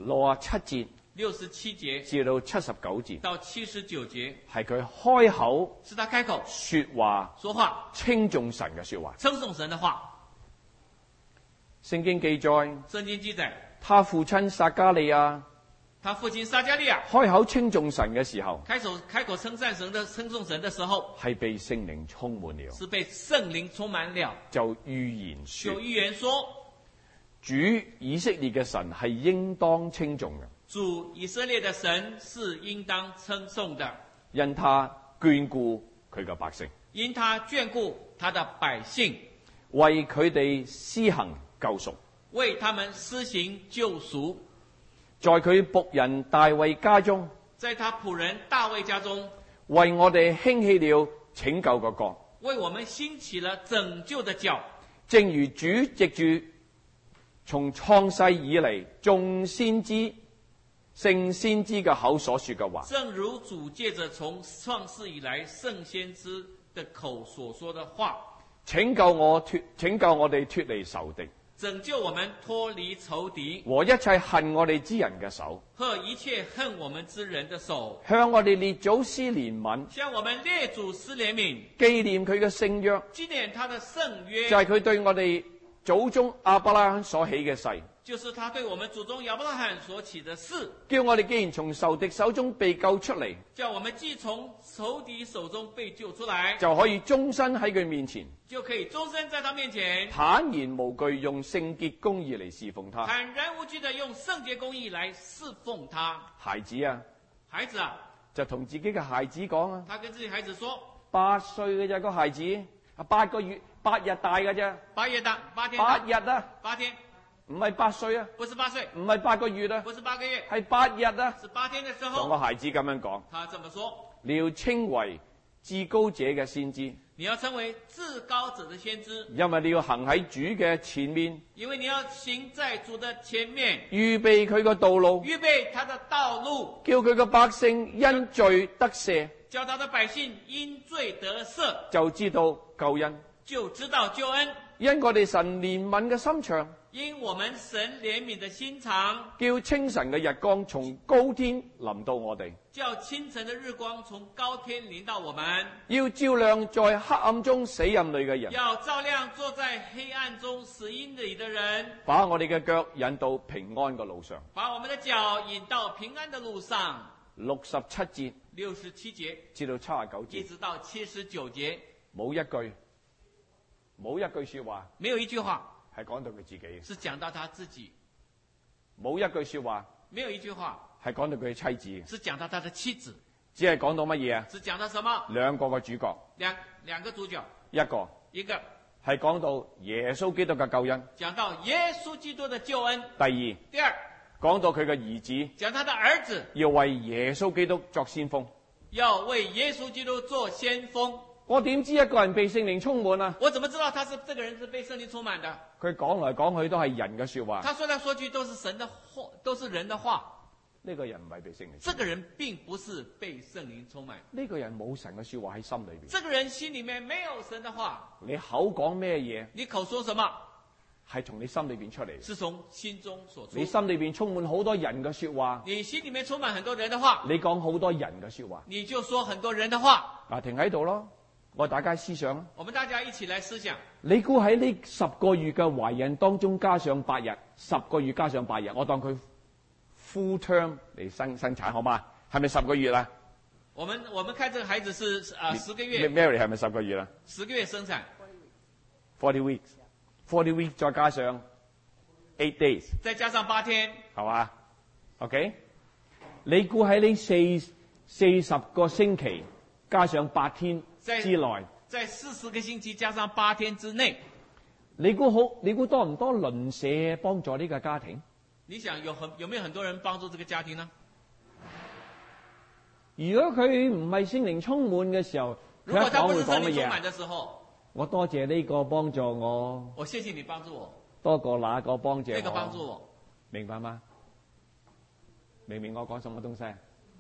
67節 67節至到79節， 到79節係佢開口是他開口說話， 說話稱頌神嘅說話。 稱頌神的話。 聖經記載， 聖經記載他父親撒加利亞他父親撒加利亞開口稱頌神嘅時候， 開口稱讚神的稱頌神的時候， 係被聖靈充滿了， 是被聖靈充滿了， 就預言說， 有預言說主以色列嘅神係應當稱頌嘅， 主以色列的神是應當稱頌的， 因他眷顧佢嘅百姓， 因他眷顧他的百姓， 為佢哋施行救贖， 為他們施行救贖， 在佢僕人大衛家中， 在他僕人大衛家中， 為我哋興起了拯救嘅國， 為我們興起了拯救的角， 正如主藉住從創世以嚟眾先知聖先知嘅口所說嘅話， 正如主借着從創世以來聖先知的口所說的話， 拯救我哋脫離仇敵， 拯救我們脫離仇敵和一切恨我哋之人嘅手， 和一切恨我們之人的手， 向我哋列祖施憐憫， 向我們列祖施憐憫， 紀念佢嘅聖約， 紀念他的聖約， 就係佢對我哋祖宗亞伯拉罕所起嘅誓， 就是他對我們祖宗亞伯拉罕所起的誓， 叫我哋既然從仇敵手中被救出嚟， 叫我們既從仇敵手中被救出來， 就可以終身喺佢面前就可以終身在他面前坦然無懼，用聖潔公義嚟侍奉他。 坦然無懼地用聖潔公義來侍奉他。 孩子啊， 孩子啊， 就同自己嘅孩子講啊， 他跟自己孩子說 8歲嘅啫個孩子，8個月8日大嘅啫 ，8月大8天 ，8日啊， 8天， 唔係8歲啊， 不是8歲， 唔係8個月啊， 不是8個月， 係8日啊。 是8天的時同候， 個孩子咁樣講， 他這麼說， 你要稱為至高者嘅先知， 你要成為至高者的先知， 因為你要行喺主嘅前面， 因為你要行在主的前面， 預備佢個道路， 預備他的道路， 叫佢個百姓因罪得赦， 叫他的百姓因罪得赦， 就知道救恩。 就知道救恩。 因我哋神憐憫嘅心腸， 因我們神憐憫的心腸， 叫清晨嘅日光從高天臨到我哋， 叫清晨的日光從高天臨到我們， 要照亮在黑暗中死蔭裏嘅人， 要照亮坐在黑暗中死蔭裏的人， 把我哋嘅腳引到平安嘅路上。 把我們的腳引到平安的路上。 67節 67節至到79節， 一直到79節， 冇一句說話沒有一句話係講到佢自己， 是講到他自己， 冇一句說話沒有一句話係講到佢妻子， 是講到他的妻子， 只係講到乜嘢啊？ 是講到什麼？ 兩個嘅主角， 兩個主角， 一個一個係講到耶穌基督嘅救恩。 講到耶穌基督的救恩。 第二， 第二， 講到佢嘅兒子講他的兒子要為耶穌基督作先鋒。 要為耶穌基督做先鋒。 我點知一個人被聖靈充滿啊？ 我怎麼知道這個人是被聖靈充滿的？ 佢講來講去都係人嘅說話。 他說來說去都是神的話，都是人的話。 呢個人唔係被聖靈充滿。 這個人並不是被聖靈充滿。 呢個人冇神嘅說話喺心裏邊。 這個人心裏面沒有神的話。 你口講咩嘢？ 你口說什麼？ 係從你心裏邊出嚟。 是從心中所出。 你心裏邊充滿好多人嘅說話。 你心裏面充滿很多人的話。 你講好多人嘅說話。 你就說很多人的話。 嗱，停喺度咯，我大家思想。 我們大家一起來思想。 你估喺呢10個月嘅懷孕當中加上8日，10個月加上8日，我當佢 full term 嚟生產好嗎？係咪10個月啊？ 我們看這個孩子是10個月。 Mary 係咪10個月啊 ？10個月生產。 40 weeks，40 weeks 再加上8 days， 再加上8天， 係嘛 ？OK， 你估喺呢40個星期加上8天之內， 在40個星期加上8天之內， 你估多唔多鄰舍幫助呢個家庭？ 你想有沒有很多人幫助這個家庭呢？ 如果佢唔係聖靈充滿嘅時候， 如果他不是聖靈佢講乜充滿嘢？ 的時候， 我多謝呢個幫助我， 我謝謝你幫助我， 多過那個幫助我。 那個幫助我， 明白嗎？明唔明我講什麼東西？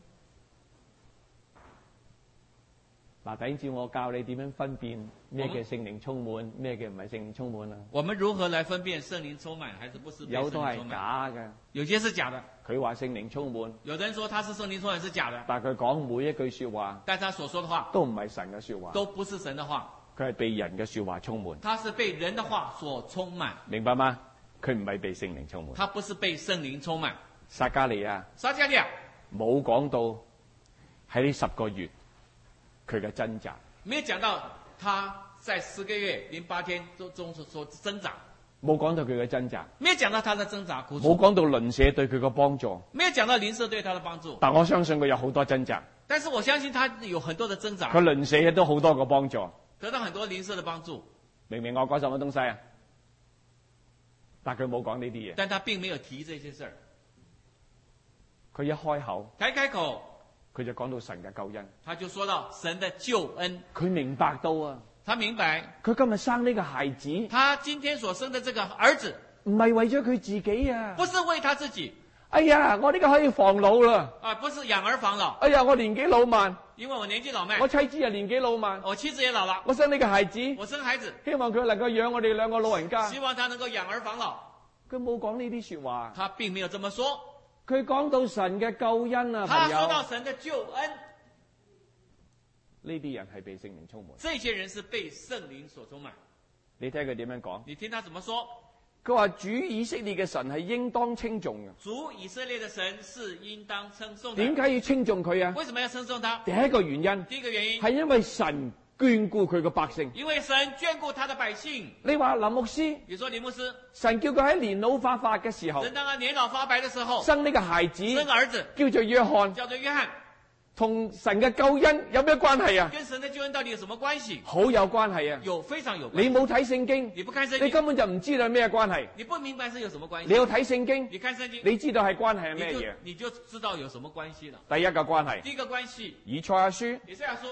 嗱，等住我教你點樣分辨咩叫聖靈充滿，咩叫唔係聖靈充滿啊？ 我們如何來分辨聖靈充滿還是不是被聖靈充滿？ 有都係假嘅， 有些是假的。 佢話聖靈充滿， 有的人說他是聖靈充滿是假的， 但係佢講每一句說話， 但他所說的話都唔係神嘅說話， 都不是神的話， 佢係被人嘅說話充滿。 他是被人的話所充滿， 明白嗎？佢唔係被聖靈充滿。 他不是被聖靈充滿。 撒迦利亞冇講到喺呢10個月佢嘅掙扎。 沒有講到他在10個月08天中所掙扎， 冇講到佢嘅掙扎， 沒有講到他的掙扎苦楚， 冇講到鄰舍對佢嘅幫助， 沒有講到鄰舍對他的幫助。 但我相信佢有好多掙扎， 但是我相信他有很多的掙扎， 佢鄰舍亦都好多個幫助， 得到很多鄰舍的幫助。 明唔明我講什麼東西啊？但佢冇講呢啲嘢， 但他並沒有提這些事兒。 佢一開口， 開口， 佢就講到神嘅救恩， 他就說到神的救恩。 佢明白到啊， 他明白， 佢今日生呢個孩子， 他今天所生的這個兒子， 唔係為咗佢自己啊， 不是為他自己。 哎呀，我呢個可以防老啦， 啊，不是養兒防老。 哎呀，我年紀老慢， 因為我年紀老邁， 我妻子又年紀老慢， 我妻子也老了， 我生呢個孩子， 我生孩子， 希望佢能夠養我哋2個老人家。 希望他能夠養兒防老。 佢冇講呢啲說話， 他並沒有這麼說。 佢講到神嘅救恩啊， 他朋友， 說到神的救恩， 呢啲人係被聖靈充滿。 這些人是被聖靈所充滿。 你聽佢點樣講？ 你聽他怎麼說？ 佢話主以色列嘅神係應當稱頌嘅。 主以色列的神是應當稱頌的。 點解要稱頌佢啊？ 為什麼要稱頌他？ 第一個原因， 第一個原因係因為神眷顧佢嘅百姓。 因為神眷顧他的百姓。 你話林牧師， 你說林牧師， 神叫佢喺年老發白嘅時候， 神當他年老發白的時候， 生呢個孩子， 生兒子叫做約翰， 叫做約翰， 同神嘅救恩有咩關係啊？ 跟神的救恩到底有什麼關係？ 好有關係啊！ 有，非常有關係。 你冇睇聖經， 你不看聖經， 你根本就唔知道咩關係。 你不明白是有什麼關係。 你要睇聖經， 你看聖經， 你知道係關係係咩嘢？ 你就知道有什麼關係了。 第一個關係， 第一個關係， 以賽亞書以賽亞書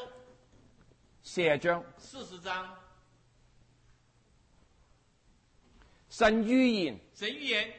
40章， 40章， 神預言， 神預言，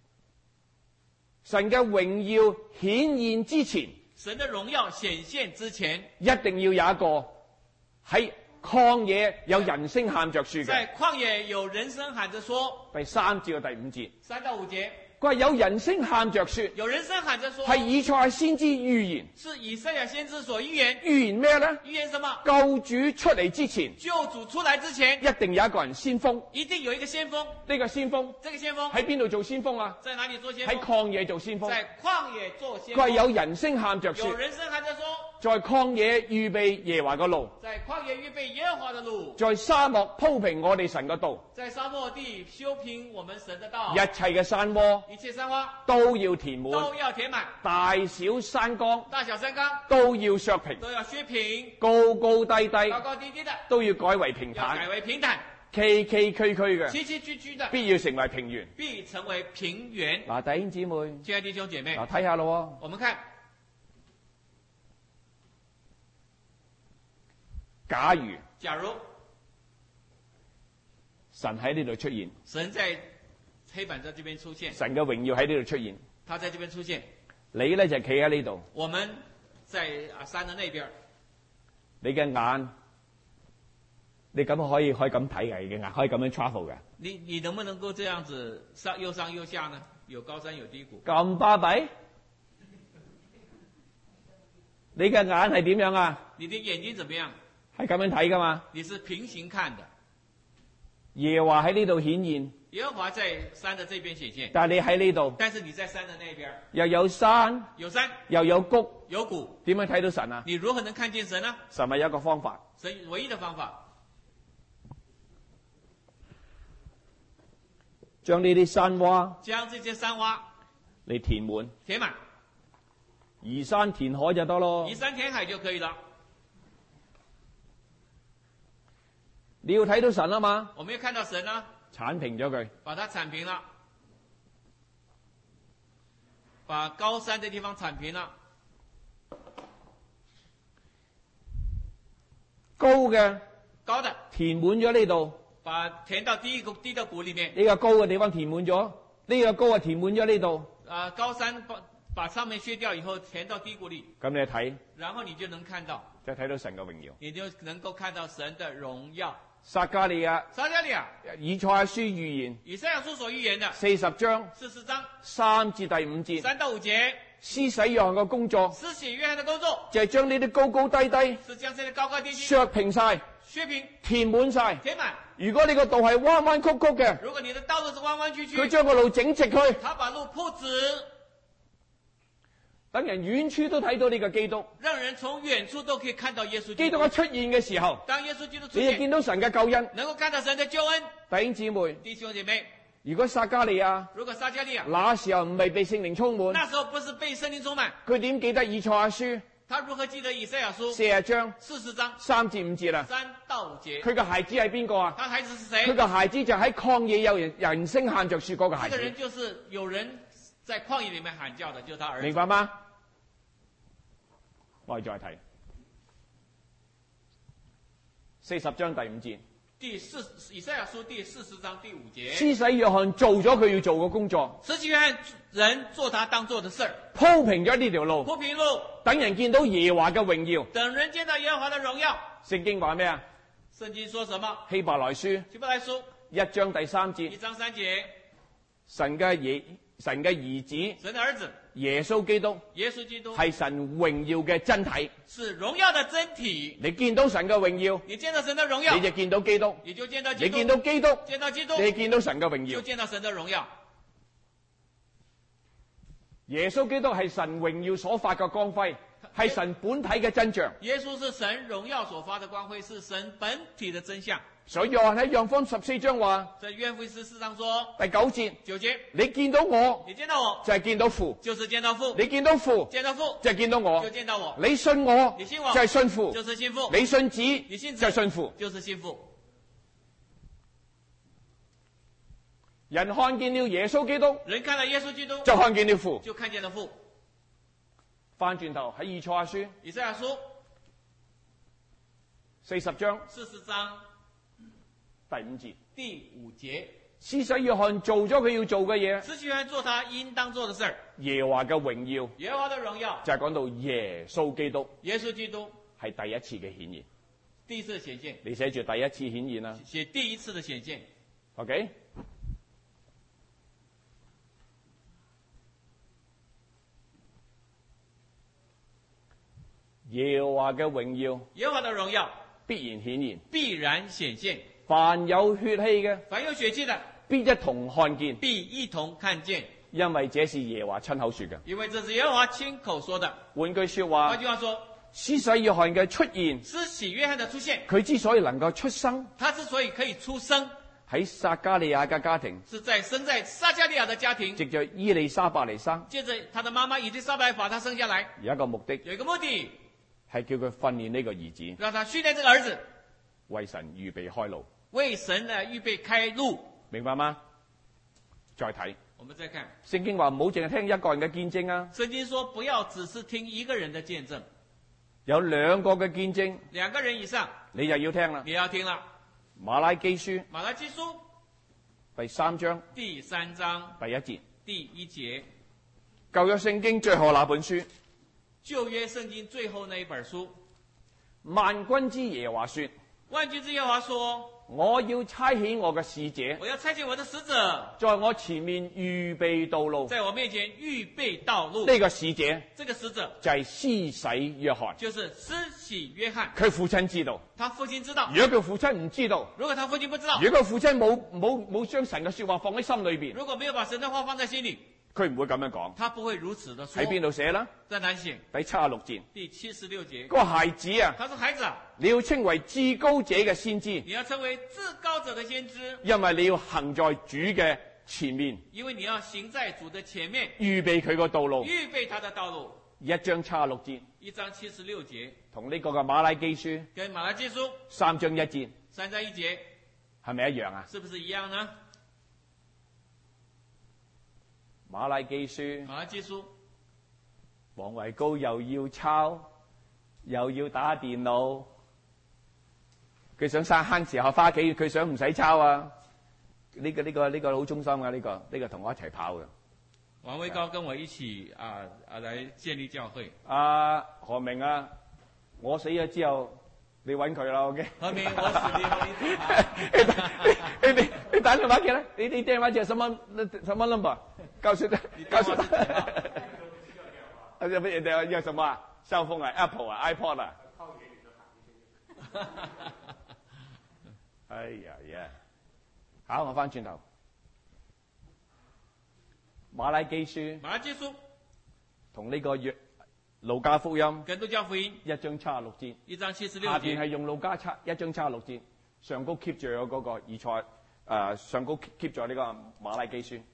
神嘅榮耀顯現之前， 神的榮耀顯現之前， 一定要有一個喺曠野有人聲喊着說嘅。 在曠野有人聲喊着說， 第3至到第5節 3到5節， 佢話有人聲喊着說， 有人聲喊着說， 係以賽亞先知預言。 是以賽亞先知所預言。 預言咩呢？ 預言什麼？ 救主出嚟之前， 救主出來之前， 一定有一個人先鋒。 一定有一個先鋒。 呢個先鋒這個先鋒喺邊度做先鋒啊？ 在哪裏做先鋒？ 喺曠野做先鋒。 在曠野做先鋒。 佢話有人聲喊着說， 有人聲喊着說， 在曠野預備耶和華嘅路， 在曠野預備耶和華的路， 在沙漠鋪平我哋神嘅道， 在沙漠地修平我們神的道。 一切嘅山窪一切山窪都要填滿， 都要填滿， 大小山崗大小山崗都要削平， 都要削平， 高高低低高高低低的都要改為平要改坦。 為平坦。 崎崎嶇嶇嘅， 崎崎嶇嶇的， 必要成為平原。 必成為平原。 嗱，弟兄姊妹， 親愛的弟兄姐妹， 嗱睇下咯我們看， 喎， 假如神喺呢度出現， 神在黑板在這邊出現， 神嘅榮耀喺呢度出現， 他在這邊出現， 你咧就企喺呢度， 我們在山的那邊， 你嘅眼，你咁可以咁睇嘅，你嘅眼可以咁樣 travel 嘅， 你能不能夠這樣子上又下呢？有高山有低谷。 咁巴閉？你嘅眼係點樣啊？ 你的眼睛怎麼樣？ 係咁樣睇噶嘛？ 你是平行看的。 耶和華喺呢度顯現， 耶和華在山的這邊顯現， 但係你喺呢度， 但是你在山的那邊， 又有山， 有山又有谷， 有谷， 點樣睇到神啊？ 你如何能看見神呢？ 神係有一個方法， 神唯一的方法， 將呢啲山窪將這些山窪嚟填滿， 填滿， 移山填海就得咯移。山填海就可以了。 你要睇到神啊嘛， 我們要看到神呢， 剷平咗佢， 把它剷平了，把高山的地方剷平了， 高嘅高的填滿咗呢度， 把填到低的谷裏面， 呢個高嘅地方填滿咗，呢個高啊填滿咗呢度， 高山把上面削掉以後填到低谷裏， 咁你一睇然後你就能看到， 就睇到神嘅榮耀。 你就能夠看到神的榮耀。 撒迦利亞、 撒迦利亞、 以賽亞書預言以賽亞書所預言的 40章 40章 3至第5節， 3到5節， 施洗約翰嘅工作施洗約翰的工作就係將呢啲高高低低是將這些高高低低削平晒、 削平填滿晒。 填滿。 如果你個道係彎彎曲曲嘅， 如果你的道路是彎彎曲曲， 佢將個路整直佢， 他把路鋪直， 等人遠處都睇到呢個基督。 讓人從遠處都可以看到耶穌基督一出現嘅時候， 當耶穌基督出你就現， 見到神嘅救恩。 能夠看到神的救恩。 弟兄姊妹， 弟兄姐妹， 如果撒迦利亞如果撒迦利亞那時候唔係被聖靈充滿， 那時候不是被聖靈充滿， 佢點記得以賽亞書他如何記得以賽亞書 40章 40章 3至5節啊？ 3到5節？ 佢嘅孩子係邊個啊？ 他孩子是誰？ 佢嘅孩子就喺曠野有人聲喊着說嗰個孩子， 這個人就是有人在曠野裏面喊叫的，就是他兒子。 明白嗎？我哋再睇40章第5節， 以賽亞書第40章第5節。 施洗約翰做咗佢要做嘅工作， 施洗約翰人做他當做的事兒， 鋪平咗呢條路， 鋪平路， 等人見到耶和華嘅榮耀。 等人見到耶和華的榮耀。 聖經話咩啊？ 聖經說什麼？ 希伯來書希伯來書 1章第3節， 1章3節， 神嘅兒子神的兒子耶穌基督耶穌基督係神榮耀嘅真體。 是榮耀的真體。 你見到神嘅榮耀， 你見到神的榮耀， 你就見到基督； 你就見到基督。 你見到基督， 見到基督， 你見到神嘅榮耀。 就見到神的榮耀。 耶穌基督係神榮耀所發嘅光輝，係神本體嘅真像。 耶穌是神榮耀所發的光輝，是神本體的真相。 所以約翰喺約翰14章話， 在約翰福音14章說第9節， 9節， 你見到我你見到我就係見到父， 就是見到父， 你見到父見到父就係見到我就，見到我， 你信我你信我就係信父， 就是信父， 你信子你信子就係信父。 就是信父。 人看見了耶穌基督， 人看到耶穌基督， 就看見了父。 就看見了父。 翻轉頭喺以賽亞書以賽亞書 40章 40章第5節， 第5節， 施洗約翰做咗佢要做嘅嘢， 施洗約翰做他應當做的事兒。 耶和華嘅榮耀耶和華的榮耀就係講到耶穌基督耶穌基督係第一次嘅顯現。 第一次的顯現， 你寫住第一次顯現啦寫第一次的顯現。 ，OK？耶和華嘅榮耀耶和華的榮耀必然顯現， 必然顯現， 凡有血氣嘅凡有血氣的必一同看見， 必一同看見， 因為這是耶和華親口說嘅。 因為這是耶和華親口說的。 換句說話換，句話說， 施洗約翰嘅出現， 施洗約翰的出現， 佢之所以能夠出生他之所以可以出生， 喺撒迦利亞嘅家庭， 是生在撒迦利亞的家庭， 藉着伊麗莎白嚟生， 接着他的媽媽以利沙伯把他生下來， 有一個目的有一個目的， 係叫佢訓練呢個兒子， 讓他訓練這個兒子， 為神預備開路， 為神呢預備開路。 明白嗎？再睇我們再看聖經話唔好淨係聽一個人嘅見證啊， 聖經說，不要只是聽一個人的見證， 有兩個嘅見證， 兩個人以上你就要聽啦。 你要聽了。 馬拉基書馬拉基書第3章第3章第1節， 第1節， 舊約聖經最後那本書， 舊約聖經最後那一本書， 萬軍之耶和華說， 萬軍之耶和華說， 我要差遣我嘅使者， 我要差遣我的使者， 在我前面預備道路。 在我面前預備道路。 呢個使者這個使者就係施洗約翰， 就是施洗約翰。 佢父親知道， 他父親知道。 如果佢父親唔知道， 如果他父親不知道， 如果佢父親冇將神嘅說話放喺心裏邊， 如果沒有把神的話放在心裏， 佢唔會咁樣講。 他不會如此的說。 喺邊度寫啦？ 在哪裡寫？ 第76節。 第76節。 個孩子啊， 他是孩子啊， 你要稱為至高者嘅先知， 你要稱為至高者的先知， 因為你要行在主嘅前面， 因為你要行在主的前面， 預備佢個道路。 預備他的道路。 1章76節， 1章76節， 同呢個嘅馬拉基書跟馬拉基書 3章1節 3章1節係咪一樣啊？ 是不是一樣呢？ 馬拉基書， 馬拉基書， 黃維高又要抄，又要打電腦，佢想慳時候返屋企，佢想唔使抄啊！呢個好忠心啊！呢個同我一齊跑嘅。 王維高跟我一起來建立教會。 何明啊，我死咗之後，你揾佢啦 ，OK？ 何明，我死了， 你打電話給他，你電話叫什麼 number？ 告訴他，要什麼啊？cell phone 啊 ，Apple 啊 ，iPod 啊。哎呀，好，我翻轉頭。馬拉基書同呢個路加福音跟路加福音 1章76節 ，1章76節， 下邊係用路加1章76節，上高 keep 住咗嗰個以賽，上高 keep 咗呢個馬拉基書。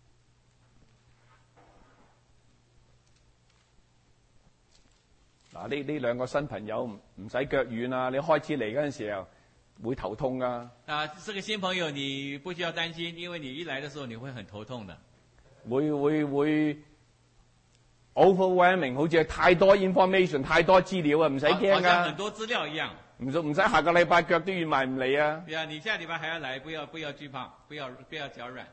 嗱，呢兩個新朋友唔使腳軟啊！你開始嚟嗰陣時候會頭痛啊！ 這個新朋友你不需要擔心，因為你一來的時候你會很頭痛的。 會 overwhelming， 好似太多 information， 太多資料啊，唔使驚好像很多資料一樣。 唔使下個禮拜腳都軟埋唔嚟啊！ 對啊，你下禮拜還要來，不要懼怕，不要腳軟。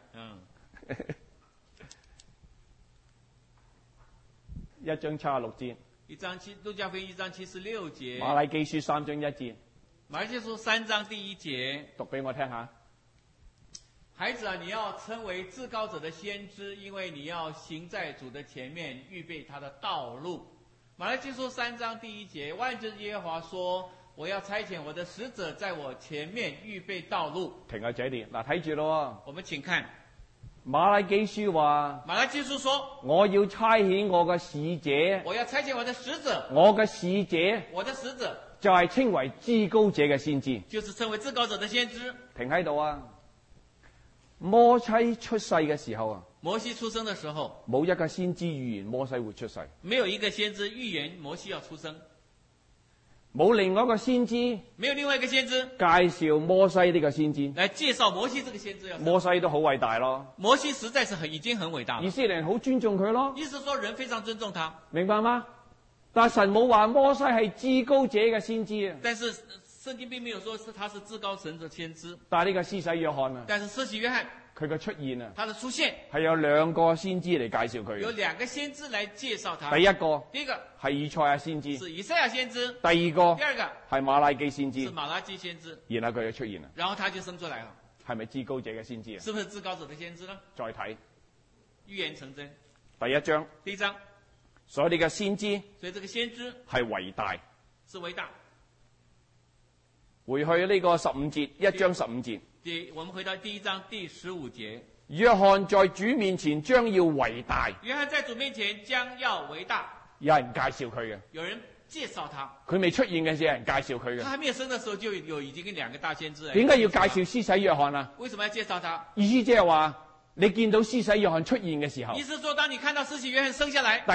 1章76節。 路加福音1章76節。 馬拉基書3章1節。 馬拉基書3章第1節。 讀俾我聽下。 孩子啊，你要稱為至高者的先知，因為你要行在主的前面，預備他的道路。馬拉基書3章第1節，萬軍之耶和華說，我要差遣我的使者在我前面預備道路。 停喺這裏，嗱睇住咯。 我們請看馬拉基書話， 馬拉基書說， 我要差遣我嘅使者， 我要差遣我的使者， 我嘅使者， 我的使者就係稱為至高者嘅先知， 就是稱為至高者的先知。 停喺度啊！摩西出世嘅時候啊， 摩西出生的時候， 冇一個先知預言摩西會出世， 沒有一個先知預言摩西要出生， 冇另外一個先知， 沒有另外一個先知介紹摩西呢個先知， 來介紹摩西這個先知要。 摩西都好偉大咯， 摩西實在是已經很偉大了， 以色列人好尊重佢咯， 意思說人非常尊重他， 明白嗎？但神冇話摩西係至高者嘅先知啊， 但是聖經並沒有說他是至高神的先知， 但係呢個施洗約翰啊， 但是施洗約翰佢嘅出現啊， 他的出現係有兩個先知嚟介紹佢， 有兩個先知來介紹他。 第一個係以賽亞先知， 是以賽亞先知； 第二個係馬拉基先知， 是馬拉基先知。 然後佢就出現啦， 然後他就生出來了， 係咪至高者嘅先知啊？ 是不是至高者的先知呢？ 再睇預言成真。 第一章，所以你嘅先知， 所以這個先知係偉大， 是偉大。 回去呢個15節，1章15節。 我們回到第1章第15節。 約翰在主面前將要偉大。 約翰在主面前將要偉大。 有人介紹佢嘅。 有人介紹他。 佢未出現嘅時候，有人介紹佢嘅。 他還沒有生的時候，就有已經跟兩個大先知。 點解要介紹施洗約翰啊？ 為什麼要介紹他？ 意思即係話，你見到施洗約翰出現嘅時候， 意思說，當你看到施洗約翰生下來， 第一，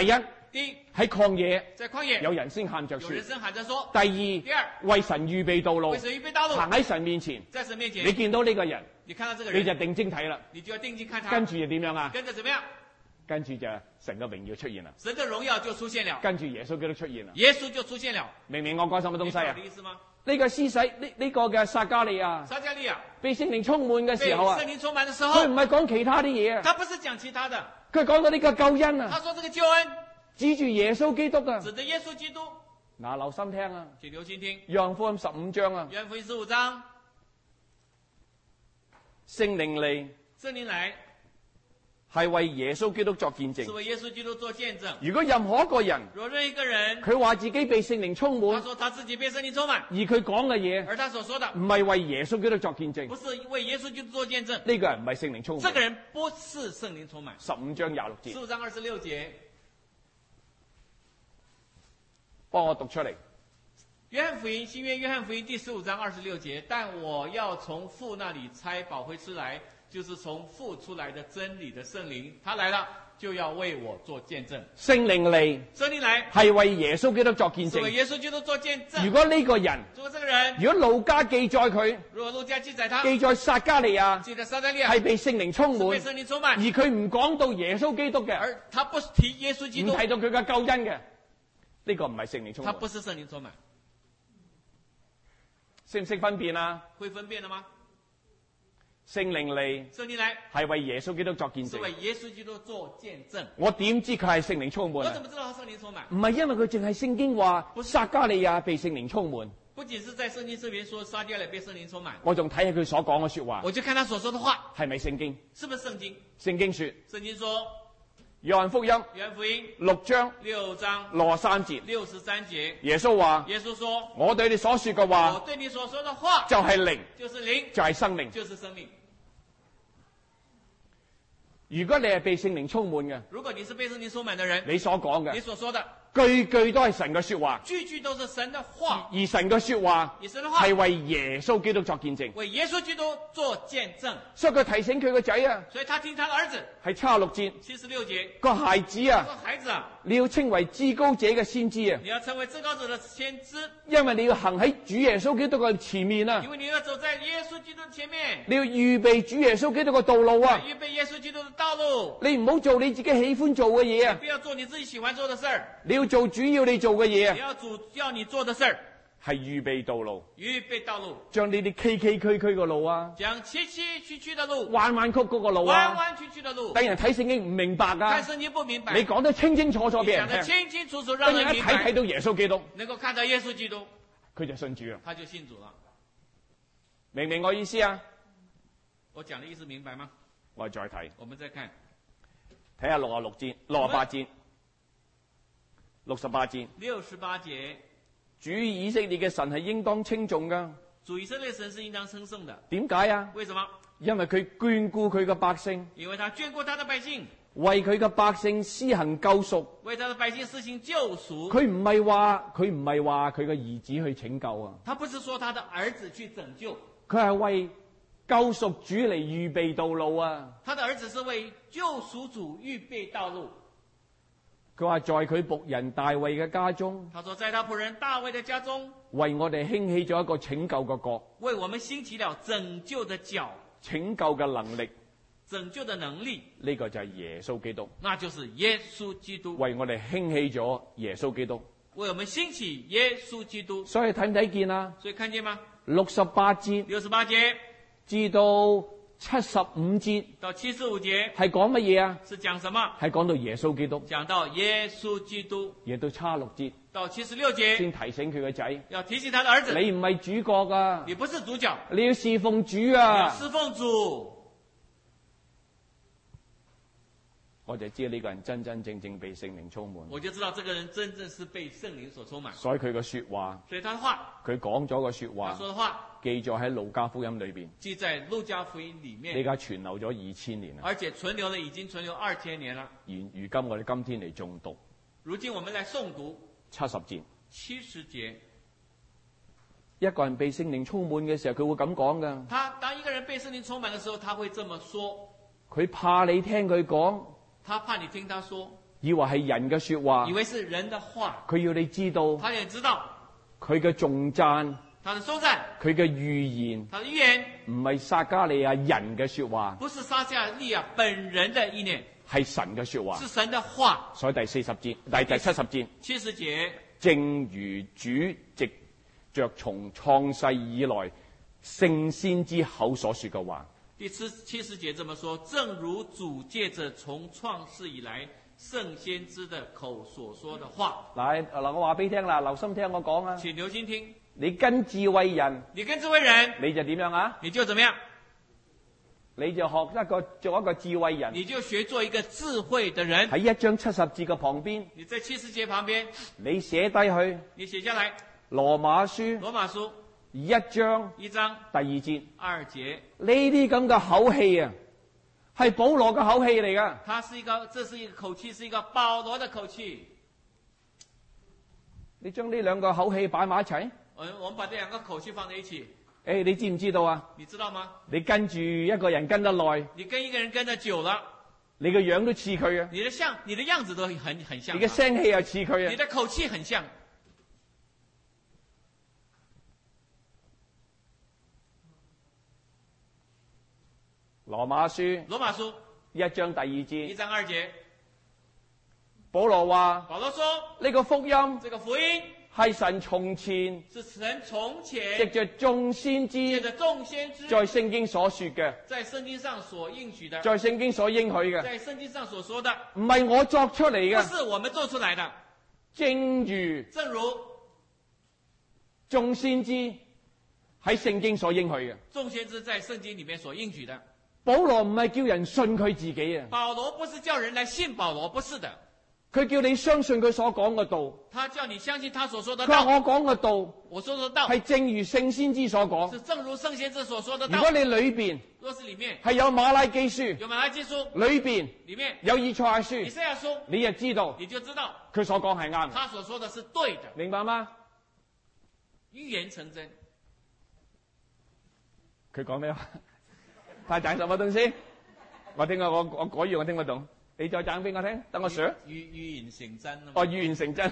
第一， 喺曠野在曠野有人聲喊着說； 有人聲喊着說； 第二，為神預備道路， 為神預備道路， 行喺神面前。 在神面前， 你見到呢個人， 你看到這個人， 你就定睛睇啦。 你就要定睛看他。 跟住就點樣啊？ 跟着怎麼樣？ 跟住就神嘅榮耀出現啦。 神的榮耀就出現了。 跟住耶穌基督出現啦。 耶穌就出現了。 明唔明我講什麼東西啊明白我的？意思嗎？ 呢個施洗呢個嘅撒迦利亞撒迦利亞被聖靈充滿嘅被時候啊， 聖靈充滿的時候， 佢唔係講其他啲嘢啊， 他不是講其他的， 佢講到呢個救恩啊， 他說這個救恩指住耶穌基督啊。 指着耶穌基督。 嗱，留心聽啊， 請留心聽， 約翰福音15章啊， 約翰福音15章， 聖靈嚟聖靈來係為耶穌基督作見是證。 為耶穌基督做見證。 如果任何一個人若任一個人佢話自己被聖靈充他滿， 說他自己被聖靈充滿， 而佢講嘅嘢而他所說的唔係為耶穌基督作見證， 不是為耶穌基督做見證， 呢個人唔係聖靈充滿。 這個人不是聖靈充滿。 15章26節， 15章26節， 幫我讀出嚟。 約翰福音新約約翰福音第15章26節，但我要從父那裡差保惠師來，就是從父出來的真理的聖靈，他來了就要為我做見證。 聖靈嚟聖靈來係為耶穌基督作見證。 是為耶穌基督做見證。 如果呢個人， 如果這個人， 如果路加記載佢， 如果路加記載他， 記載撒迦利亞記得撒迦利亞係被聖靈充滿， 是被聖靈充滿， 而佢唔講到耶穌基督嘅， 而他不提耶穌基督， 唔提到佢嘅救恩嘅，呢個唔係聖靈充滿。 他不是聖靈充滿。 識唔識分辨啊？ 會分辨的嗎？ 聖靈嚟聖靈來係為耶穌基督作見是為證。 耶穌基督做見證。 我點知佢係聖靈充滿啊我怎？麼知道他聖靈充滿？ 唔係因為佢淨係聖經話撒迦利亞被聖靈充滿， 不僅是在聖經這邊說撒迦利亞被聖靈充滿， 我仲睇下佢所講嘅說話我就看他所說的話係咪聖經？ 是不是聖經。 聖經說， 聖經說， 約翰福音約翰福音 6章 6章 63節， 63節， 耶穌話： 耶穌說， 我對你所說嘅我話對你所說的話就係靈， 就是靈， 就係生命。 就是生命。 如果你係被聖靈充滿嘅， 如果你是被聖靈充滿的人， 你所講你嘅所說的句句都係神嘅說話， 句句都是神的話， 而神嘅說話以神的話係為耶穌基督作見證。 為耶穌基督做見證。 所以佢提醒佢個仔啊， 所以他聽他的兒子係76節， 76節， 個孩子啊， 說孩子啊， 你要稱為至高者嘅先知啊， 你要成為至高者的先知， 因為你要行喺主耶穌基督嘅前面啊因，為你要走在耶穌基督前面， 你要預備主耶穌基督嘅道路啊， 預備耶穌基督的道路。 你唔好做你自己喜歡做嘅嘢啊， 不要做你自己喜歡做的事兒， 你要做主要你做嘅嘢啊， 你要主要你做的事兒， 係預備道路， 預備道路， 將呢啲崎崎嶇嶇嘅路啊， 將崎崎嶇嶇的路， 彎彎曲曲嘅路彎啊， 彎曲曲的路， 等人睇聖經唔明白看啊， 聖經不明白， 你講得清清楚楚俾人講得聽， 清清楚楚， 等人讓人明白， 一睇睇到耶穌基督， 能夠看到耶穌基督， 佢就信主啦。 他就信主了。 明唔明我意思啊？ 我講的意思明白嗎？ 我哋再睇， 我們再看睇下68節、68節、68節。 68節， 主以色列嘅神係應當稱頌噶， 主以色列神是應當稱頌的。 點解啊？ 為什麼？ 因為佢眷顧佢嘅百姓， 因為他眷顧他的百姓， 為佢嘅百姓施行救贖。 為他的百姓施行救贖。 佢唔係話佢嘅兒子去拯救啊， 他不是說他的兒子去拯救， 佢係為救贖主嚟預備道路啊。 他的兒子是為救贖主預備道路。 佢話在佢僕人大衛嘅家中， 他說在他僕人大衛的家中， 為我哋興起咗一個拯救嘅國， 為我們興起了拯救的角， 拯救嘅能力， 拯救的能力， 呢個就係耶穌基督， 那就是耶穌基督。 為我哋興起咗耶穌基督。 為我們興起耶穌基督。 所以睇唔睇見啊？ 所以看見嗎 68節 ？68節至到75節到75節係講乜嘢啊？ 是講什麼？ 係講到耶穌基督， 講到耶穌基督。 亦都差6節到76節先提醒佢個仔， 要提醒他的兒子， 你唔係主角噶， 你不是主角， 你要侍奉主你要啊！ 侍奉主。 我就知道呢個人真真正正被聖靈充滿， 我就知道這個人真正是被聖靈所充滿。 所以佢嘅說話， 所以他的話， 佢講咗個說他話， 說的話記載喺路加福音裏邊， 記在路加福音裡面， 呢家存留咗2000年啦。 而且存留了，已經存留2000年了。 如今我哋今天嚟誦讀如今我們來誦讀 70節， 70節。 一個人被聖靈充滿嘅時候，佢會咁講噶。 當一個人被聖靈充滿的時候，他會這麼說。 佢怕你聽佢講， 他怕你聽他說， 以為係人嘅說話以，為是人的話， 佢要你知道他也知道佢嘅頌讚， 他的頌讚， 佢嘅預言他的預言唔係撒迦利亞人嘅說話， 不是撒迦利亞本人的意念， 係神嘅說話。 是神的話。 所以第70節，第70節， 70節， 正如主藉着從創世以來聖先知口所說嘅話。 第70節這麼說，正如主借着從創世以來聖先知的口所說的話。 嗱，我話俾你聽啦，留心聽我講啊。 請留心聽， 你跟智慧人， 你跟智慧人， 你就點樣啊？ 你就怎麼樣？ 你就做一個智慧人。 你就學做一個智慧的人。 喺1章70節嘅旁邊， 你在70節旁邊， 你寫低去你寫下來， 羅馬書羅馬書 1章 1章第2節。 2節， 呢啲咁嘅口氣啊，係保羅嘅口氣嚟噶。 這是一個口氣，是一個保羅的口氣。 你將呢兩個口氣擺埋一齊， 我們把這兩個口氣放在一起， 你知唔知道啊？ 你知道嗎？ 你跟住一個人跟得耐， 你跟一個人跟得久了， 你個樣都似佢啊， 你的樣子都很像， 你嘅聲氣又似佢啊。 你的口氣很像。 羅馬書1章第2 1 節， 章2節， 保羅話： 保羅說呢個福音這個福音係神從前是神從前藉着眾先知借着眾先知在聖經所說嘅， 在聖經上所應許的， 在聖經所應許嘅， 在聖經上所說的， 唔係我作出嚟嘅， 不是我們做出來的。 正如眾先知喺聖經所應許嘅。 眾先知在聖經裏面所應許的。 保羅唔係叫人信佢自己啊， 保羅不是叫人來信保羅，不是的。 佢叫你相信佢所講嘅道。 他叫你相信他所說的佢話道。 我講嘅道， 我說的道係正如聖先知所講。 是正如聖先知所說的道。 如果你裏邊若是裏面係有馬拉基書， 有馬拉基書， 裏邊裏面有以賽亞書， 以賽亞書， 你就知道你就知道佢所講係啱。 他所說的是對的， 明白嗎？ 預言成真。 佢講咩話？太講什麼東西？我聽我講完我聽得懂，你再講俾我聽，等我想。 預言成真啊嘛。 哦，預言成真。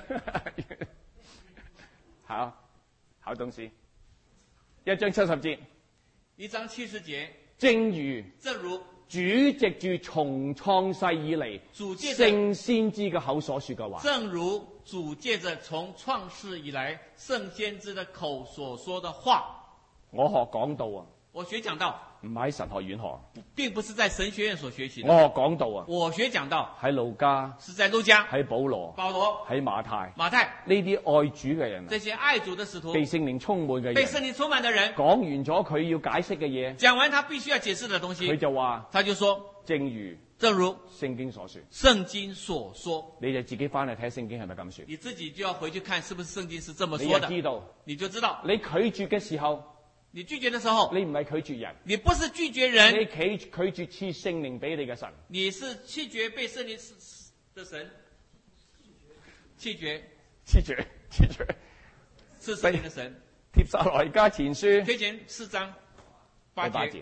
好東西。1章70節。 1章70節。 正如主藉住從創世以嚟聖先知嘅口所說嘅話。 正如主借着從創世以來聖先知的口所說的話。 我學講道啊。 我學講道。 唔係喺神學院學， 並不是在神學院所學習的。 我學講道啊， 我學講道喺路加， 是在路加， 喺保羅，喺馬太，呢啲愛主嘅人， 這些愛主的使徒， 被聖靈充滿嘅人， 被聖靈充滿的人， 講完咗佢要解釋嘅嘢， 講完他必須要解釋的東西，他就說，正如聖經所說， 聖經所說， 你就自己翻嚟睇聖經係咪咁說， 你自己就要回去看是不是聖經是這麼說的，你就知道，你拒絕嘅時候。你拒絕的時候， 你唔係拒絕人， 你不是拒絕人， 你拒絕賜聖靈俾你嘅神， 你是拒絕被聖靈的神，拒絕是聖靈的神。 帖撒羅尼迦前書推薦4章8節。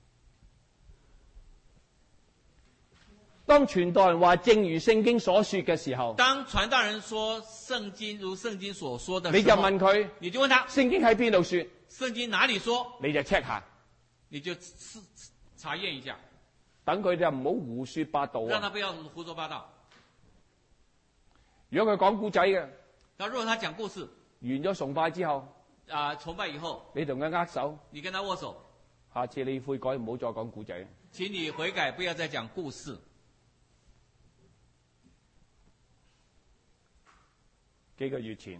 當傳道人話正如聖經所說嘅時候， 當傳道人說聖經如聖經所說的時候， 你就問佢， 你就問他聖經喺邊度說？ 聖經哪裡說？ 你就 check 下， 你就查驗一下， 等佢哋唔好胡說八道啊！ 讓他不要胡說八道。 如果佢講故仔嘅， 那如果他講故事， 完咗崇拜之後， 崇拜以後， 你同佢握手， 你跟他握手， 下次你悔改，唔好再講故仔。 請你悔改，不要再講故事。 幾個月前，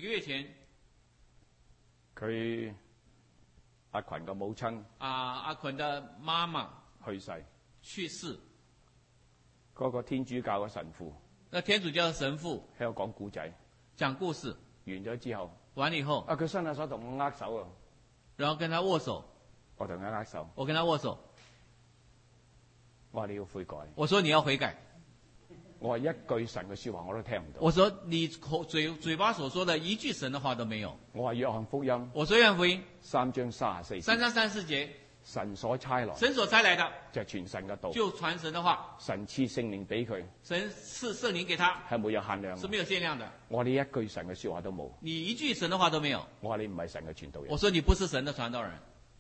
佢阿群嘅母親阿群的媽媽去世， 嗰個天主教嘅神父， 那天主教嘅神父喺度講故仔， 講故事完咗之後， 完了以後， 佢伸下手同我握手啊， 然後跟他握手， 我同佢握手， 我跟他握手， 我話你要悔改， 我說你要悔改。 我話一句神嘅說話我都聽唔到。 我說你嘴巴所說的一句神的話都沒有。 我話約翰福音。 我說約翰福音 3章34節。 3章34節。 神所差來， 神所差來的就係傳神嘅道， 就傳神的話， 神賜聖靈俾佢， 神賜聖靈給他， 係冇有限量嘅。 是沒有限量的。 我哋一句神嘅說話都冇， 你一句神的話都沒有。 我話你唔係神嘅傳道人我，說你不是神的傳道人，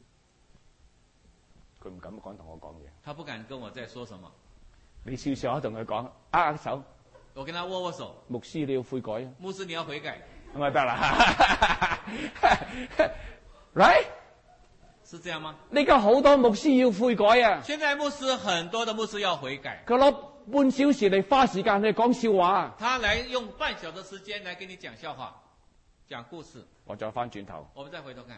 佢唔敢講同我講嘢。 他不敢跟我再說什麼。 你笑笑同佢講，握手， 我跟他握握手， 牧師你要悔改啊， 牧師你要悔改， 咁咪得啦。Right？ 是這樣嗎？ 呢家好多牧師要悔改啊， 現在很多的牧師要悔改， 佢攞半小時嚟花時間去講笑話。 他來用半小時的時間來跟你講笑話，講故事。 我再翻轉頭， 我們再回頭看，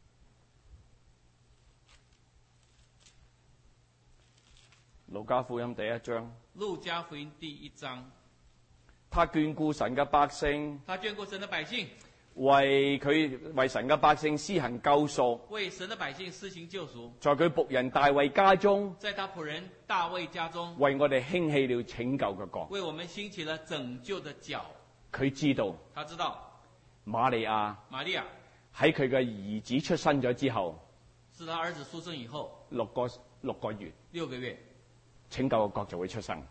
路加福音第1章， 路加福音第1章， 他眷顧神嘅百姓， 他眷顧神的百姓， 為神嘅百姓施行救贖， 為神的百姓施行救贖， 在佢僕人大衛家中， 在他僕人大衛家中， 為我哋興起了拯救嘅國。 為我們興起了拯救的角。 佢知道他知道瑪利亞瑪利亞喺佢嘅兒子出生咗之後， 是他兒子出生以後六個月， 6個月， 拯救嘅國就會出生。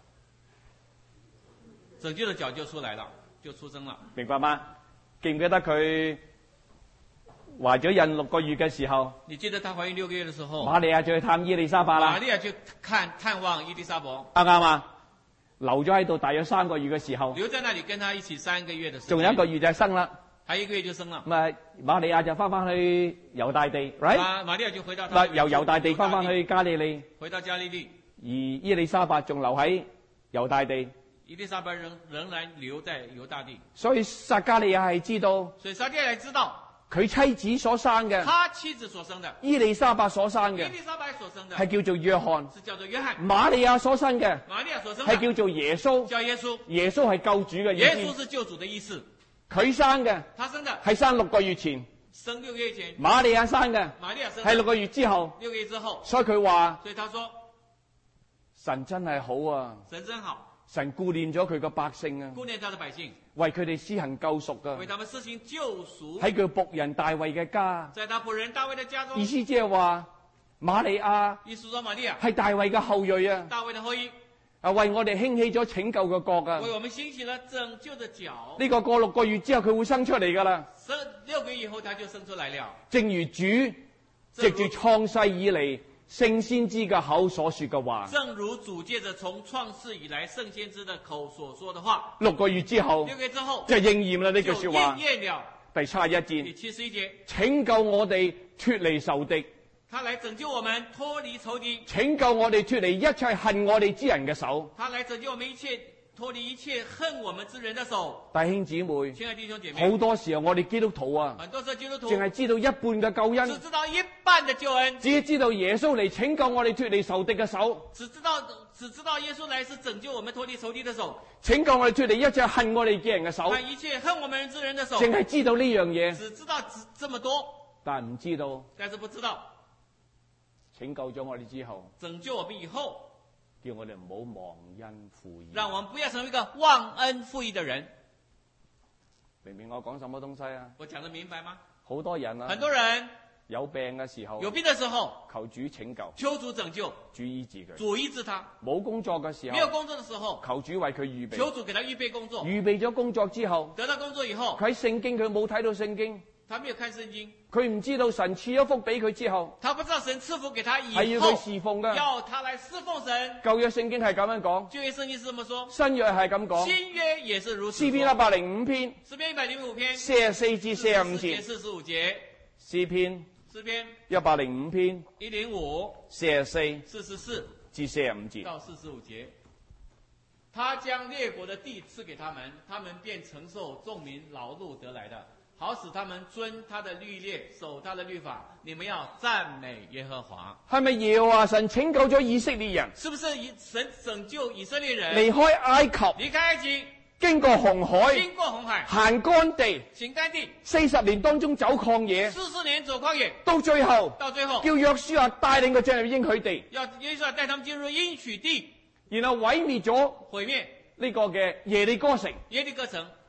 拯救的角就出來了，就出生了。 明白嗎？記唔記得佢懷咗孕6個月嘅時候， 你記得她懷孕6個月的時候， 瑪利亞就去探伊麗莎白啦， 瑪利亞去探望伊麗莎白， 啱唔啱啊？留咗喺度大約3個月嘅時候， 留在那裡跟她一起3個月的時間， 仲有1個月就生啦。 還有1個月就生了。 咁啊，瑪利亞就翻去猶大地 ，right？ 瑪利亞就回到她由猶大地翻去加利利， 回到加利利， 而伊麗莎白仲留喺猶大地。 伊麗莎白仍然留在猶大地。 所以撒迦利亞係知道， 所以撒迦利亞知道佢妻子所生嘅， 他妻子所生的， 伊麗莎白所生嘅伊麗莎白所生的係叫做約翰， 是叫做約翰。 瑪利亞所生嘅瑪利亞所生的係叫做耶穌， 叫耶穌。 耶穌係救主嘅意耶穌思。 是救主的意思。 佢生嘅他生的係生6個月前， 生6個月前， 瑪利亞生嘅瑪利亞生係的 6個月之後。 6個月之後， 所以佢話所以他說神真係好啊， 神真好， 神顧念咗佢嘅百姓啊， 顧念他的百姓， 為佢哋施行救贖啊為。他們施行救贖。 喺佢僕人大衛嘅家， 在他僕人大衛的家中， 意思即係話瑪利亞意思說瑪利亞係大衛嘅後裔啊， 大衛的後裔， 為我哋興起咗拯救嘅國啊。 為我們興起了拯救的角。 呢個過6個月之後佢會生出嚟噶啦， 生6個月以後，他就生出來了。 正如主藉住創世以嚟聖先知嘅口所說嘅話。 正如主借着從創世以來聖先知的口所說的話 6個月之後 ，6個月之後就應驗啦呢句就說話。 應驗了。 第71 第節， 71節， 拯救我哋脫離仇敵， 他來拯救我們脫離仇敵， 拯救我哋脫離一切恨我哋之人嘅手。 他來拯救我們脫離一切恨我們之人的手。 弟兄姊妹， 親愛的弟兄姐妹， 好多時候我哋基督徒啊， 很多時候基督徒淨係知道一半嘅救只恩， 知道一半的救恩， 只知道耶穌嚟拯救我哋脫離仇敵嘅手， 只知道耶穌來是拯救我們脫離仇敵的手， 拯救我哋脫離一切恨我哋嘅人嘅手， 看一切恨我們之人的手， 淨係知道呢樣嘢， 只知道這麼多， 但係唔知道但是不知道拯救咗我哋之後， 拯救我們以後， 叫我哋唔好忘恩負義。 讓我們不要成為一個忘恩負義的人。 明唔明我講什麼東西啊？ 我講得明白嗎？ 好多人啊， 很多人有病嘅時候， 有病的時候， 求主拯救， 求主拯救， 主醫治佢； 主醫治他； 冇工作嘅時候， 沒有工作的時候， 求主為佢預備。 求主給他預備工作。 預備咗工作之後， 得到工作以後， 佢喺聖經佢冇睇到聖經， 他沒有看聖經， 佢唔知道神賜咗福俾佢之後， 他不知道神賜福給他以係要佢後， 侍奉噶。 要他來侍奉神。 舊約聖經係咁樣講， 舊約聖經是這麼說， 新約係咁講。 新約也是如此說。 詩篇105篇詩篇105篇 44至45節， 45節， 詩篇詩篇 105篇 105 44 44 至45節。 到45節，他將列國的地賜給他們，他們便承受眾民勞碌得來的，好使他們遵他的律例，守他的律法。你們要讚美耶和華。 係咪耶和華神拯救咗以色列人， 是不是神拯救以色列人離開埃及， 離開埃及， 經過紅海， 經過紅海， 行乾地行乾地 ，40年當中走曠野， ，40年走曠野， 到最後到最後叫約書亞帶領佢進入應許地， 要約書亞帶他們進入應許地， 然後毀滅咗毀滅呢個嘅耶利哥城， 耶利哥城，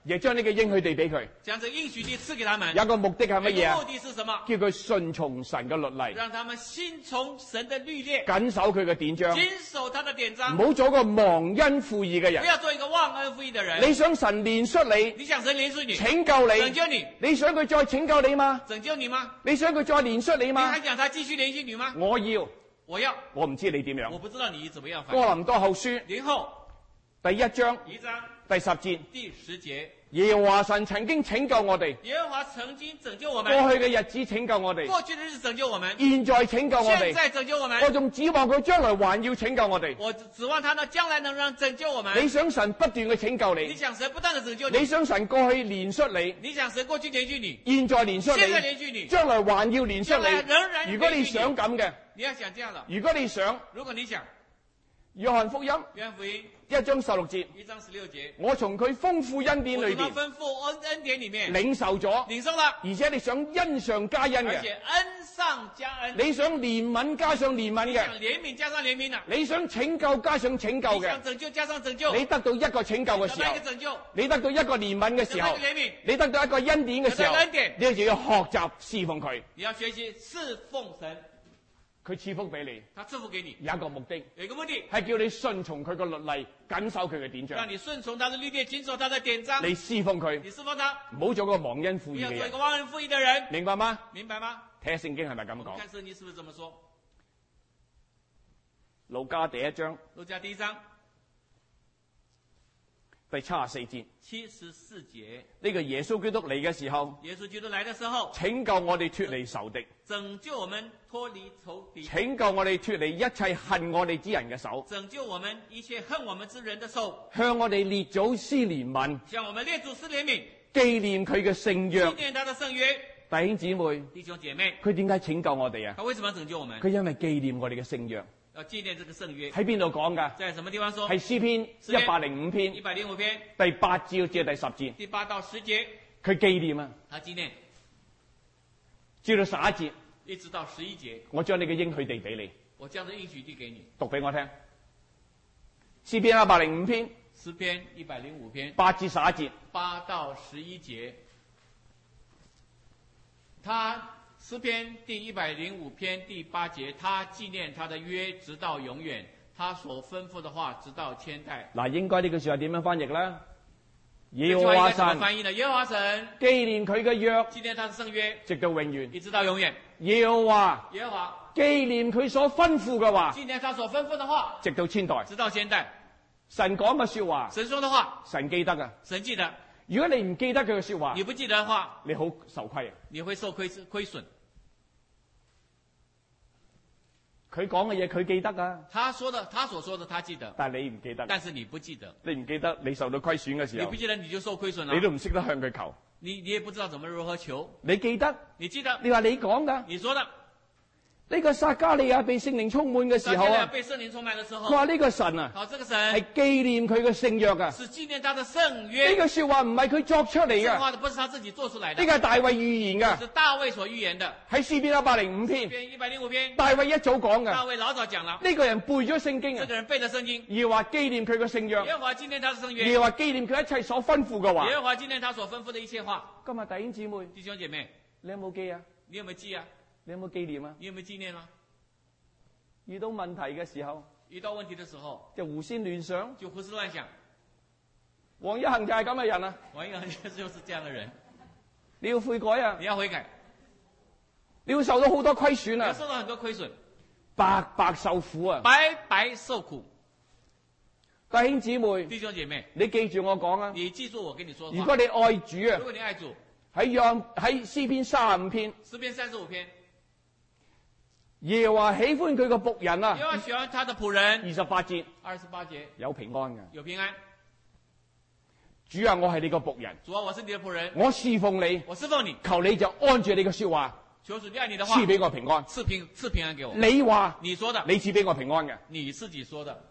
亦將呢個應許地俾佢。 將這應許地賜給他們。 有一個目的係乜嘢啊？ 有一個目的是什麼？ 叫佢順從神嘅律例， 讓他們信從神的律例， 謹守佢嘅典章， 謹守他的典章， 唔好做一個忘恩負義嘅人不。要做一個忘恩負義的人。 你想神憐恤你， 你想神憐恤你， 拯救你， 拯救你， 你想佢再拯救你嗎？ 拯救你嗎？ 你想佢再憐恤你你嗎？ 還想他繼續憐恤你嗎？ 我要， 我要， 我唔知你點樣。 我不知道你怎麼樣反應。 哥林多後書零後第1章 1章第10節， 第10節， 耶和華神曾經拯救我哋， 耶和華曾經拯救我過們， 去嘅日子拯救我哋， 過去的日子拯救我們， 現在拯救我哋， 現在拯救我們。 我仲指望佢將來還要拯救我哋。 我指望他呢將來能讓拯救我們。 你想神不斷嘅拯救你你， 想神不斷的拯救你你， 想神過去憐恤你， 你想神過去憐恤你， 現在憐現在恤憐恤你， 將來還要憐將來恤你。 仍然如果你想咁嘅， 你要想這樣的， 如果你想， 如果你想， 約翰福音約翰福音 1章16節， 1章16節， 我從佢豐富恩典裏邊我從他吩咐恩典裡面領受咗， 領受了， 而且你想恩上加恩嘅， 而且恩上加恩， 你想憐憫加上憐憫你嘅， 想憐憫加上憐憫的， 你想拯救加上拯救嘅你想，拯救加上拯救， 你得到一個拯救嘅時候得到一，個拯救， 你得到一個憐憫嘅時候得到一個憐憫， 你得到一個恩典嘅時候得到恩典， 你就要學習侍奉佢， 你要學習侍奉神， 佢賜福俾你， 他賜福給你， 有一個目的有一個目的， 係叫你順從佢個律例，謹守佢嘅典章讓，你順從他的律例，謹守他的典章， 你侍奉佢， 你侍奉他， 唔好做個忘恩負義嘅人不要做一個，忘恩負義的人， 明白嗎？ 明白嗎？ 睇下聖經係咪咁講？ 看聖經是不是這麼說？ 路加第1章路加第1章第74節， 74節， 呢個耶穌基督嚟嘅時候， 耶穌基督來的時候， 拯救我哋脫離仇敵， 拯救我們脫離仇敵， 拯救我哋脫離一切恨我哋之人嘅手， 拯救我們一切恨我們之人的手， 向我哋列祖施憐憫， 向我們列祖施憐憫， 紀念佢嘅聖約紀。念他的聖約。 弟兄姊妹， 弟兄姐妹， 佢點解拯救我哋啊？ 他為什麼拯救我們？ 佢因為紀念我哋嘅聖約。 要紀念這個聖約。 喺邊度講㗎？ 在什麼地方說？ 係詩篇105篇 105篇第8至第10節， 第8到10節， 佢紀念啊， 他紀念， 至到11節， 一直到11節， 我將你嘅應許地俾你， 我將這應許地給你。 讀俾我聽。詩篇105篇詩篇105篇 8至11節， 8到11節，他詩篇第105篇第8節，他紀念他的約直到永遠，他所吩咐的話直到千代。 嗱，應該呢句說話點樣翻譯咧？耶這句和華話應該怎麼神翻譯呢？耶和華神紀念佢嘅約， 紀念他的聖約， 直到永遠。 一直到永遠。 耶和華耶和華紀念佢所吩咐嘅話， 紀念他所吩咐的話， 直到千代。 直到千代。 神講嘅說話， 神說的話， 神記得噶。 神記得。 如果你唔記得佢嘅說話你，不記得的話， 你好受虧啊！ 你會受虧損。 佢講嘅嘢佢記得啊， 他所說的他記得， 但係你唔記得。 但是你不記得， 你唔記得，你受到虧損嘅時候你不，記得你就受虧損了。 你都唔識得向佢求。 你也不知道如何求。 你記得？ 你記得？ 你話你講噶？ 你說的。 呢個撒迦利亞被聖靈充滿嘅時候啊， 被聖靈充滿的時候， 佢話呢個神啊， 好，這個係神紀念佢嘅聖約啊。 是紀念他的聖約。 呢個說話唔係佢作出嚟嘅， 這話不是他自己做出來的， 呢個係大衛預言噶， 是大衛所預言的。 喺詩篇105篇， 篇105篇， 大衛一早講大噶。 衛老早講了， 呢個人背咗聖經啊， 這個人背了聖經， 而話紀念佢嘅聖約， 耶和華紀念他的聖約， 而話紀念佢一切所吩咐嘅話。 耶和華紀念他所吩咐的一切話。 今日弟兄姊妹， 弟兄姐妹， 你有冇記啊？ 你有沒有記啊？ 你有冇紀念啊？ 你有沒有紀念啊？ 遇到問題嘅時候， 遇到問題的時候， 就胡思亂想。 就胡思亂想。 王一恒就係咁嘅人啊！ 王一恒就是這樣的人。 你要悔改啊！ 你要悔改， 你會受到好多虧損你要啊！ 受到很多虧損， 白白受苦啊！ 白白受苦。 弟兄姊妹， 弟兄姐妹， 你記住我講啊！ 你記住我跟你說的話。 如果你愛主啊如，果你愛主， 喺詩篇35篇， 詩篇35篇， 耶和華喜歡佢個僕人啊耶和華喜歡他的僕人。 ，28節 28節有平安嘅。 有平安。 主啊，我係你個僕人， 主啊，我是你的僕人， 我侍奉你， 我侍奉你， 求你就按住你嘅說話求主按你的話賜俾我平安。 賜平安給我。 你話你說的， 你賜俾我平安嘅， 你自己說的。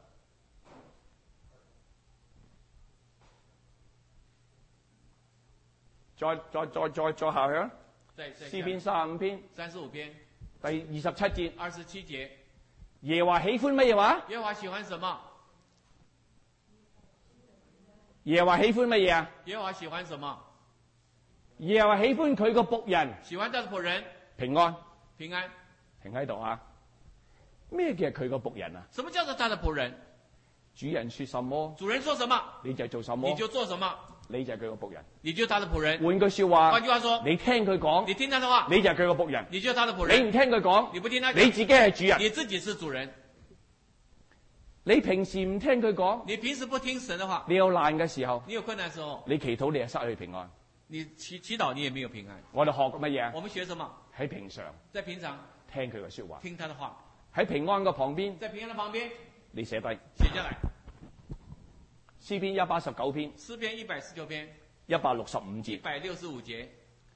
再下去啊！ 在詩篇35篇 35篇第27節， 27節， 耶和華喜歡乜嘢話？ 耶和華喜歡什麼？ 耶和華喜歡乜嘢啊？ 耶和華喜歡什麼？ 耶和華喜歡佢個僕人喜歡他的僕人平安。 平安。 停喺度啊！咩叫佢個僕人啊？ 什麼叫做他的僕人？ 主人說什麼， 主人說什麼， 你就做什麼， 你就做什麼， 你就係佢個僕人。 你就是他的僕人。 換句說話， 換句話說， 你聽佢講， 你聽他的話， 你就係佢個僕人。 你就是他的僕你人。 唔聽佢講， 你不聽他講， 你自己係主人。 你自己是主人。 你平時唔聽佢講， 你平時不聽神的話， 你有難嘅時候， 你有困難的時候， 你祈禱你係失去平安。 你祈禱你也沒有平安。 我哋學乜嘢啊？ 我們學什麼？ 喺平常在平常聽佢嘅說話， 聽他的話， 喺平安嘅旁邊， 在平安的旁邊你寫低寫下來。 詩篇119篇詩篇119篇 165節， 165節，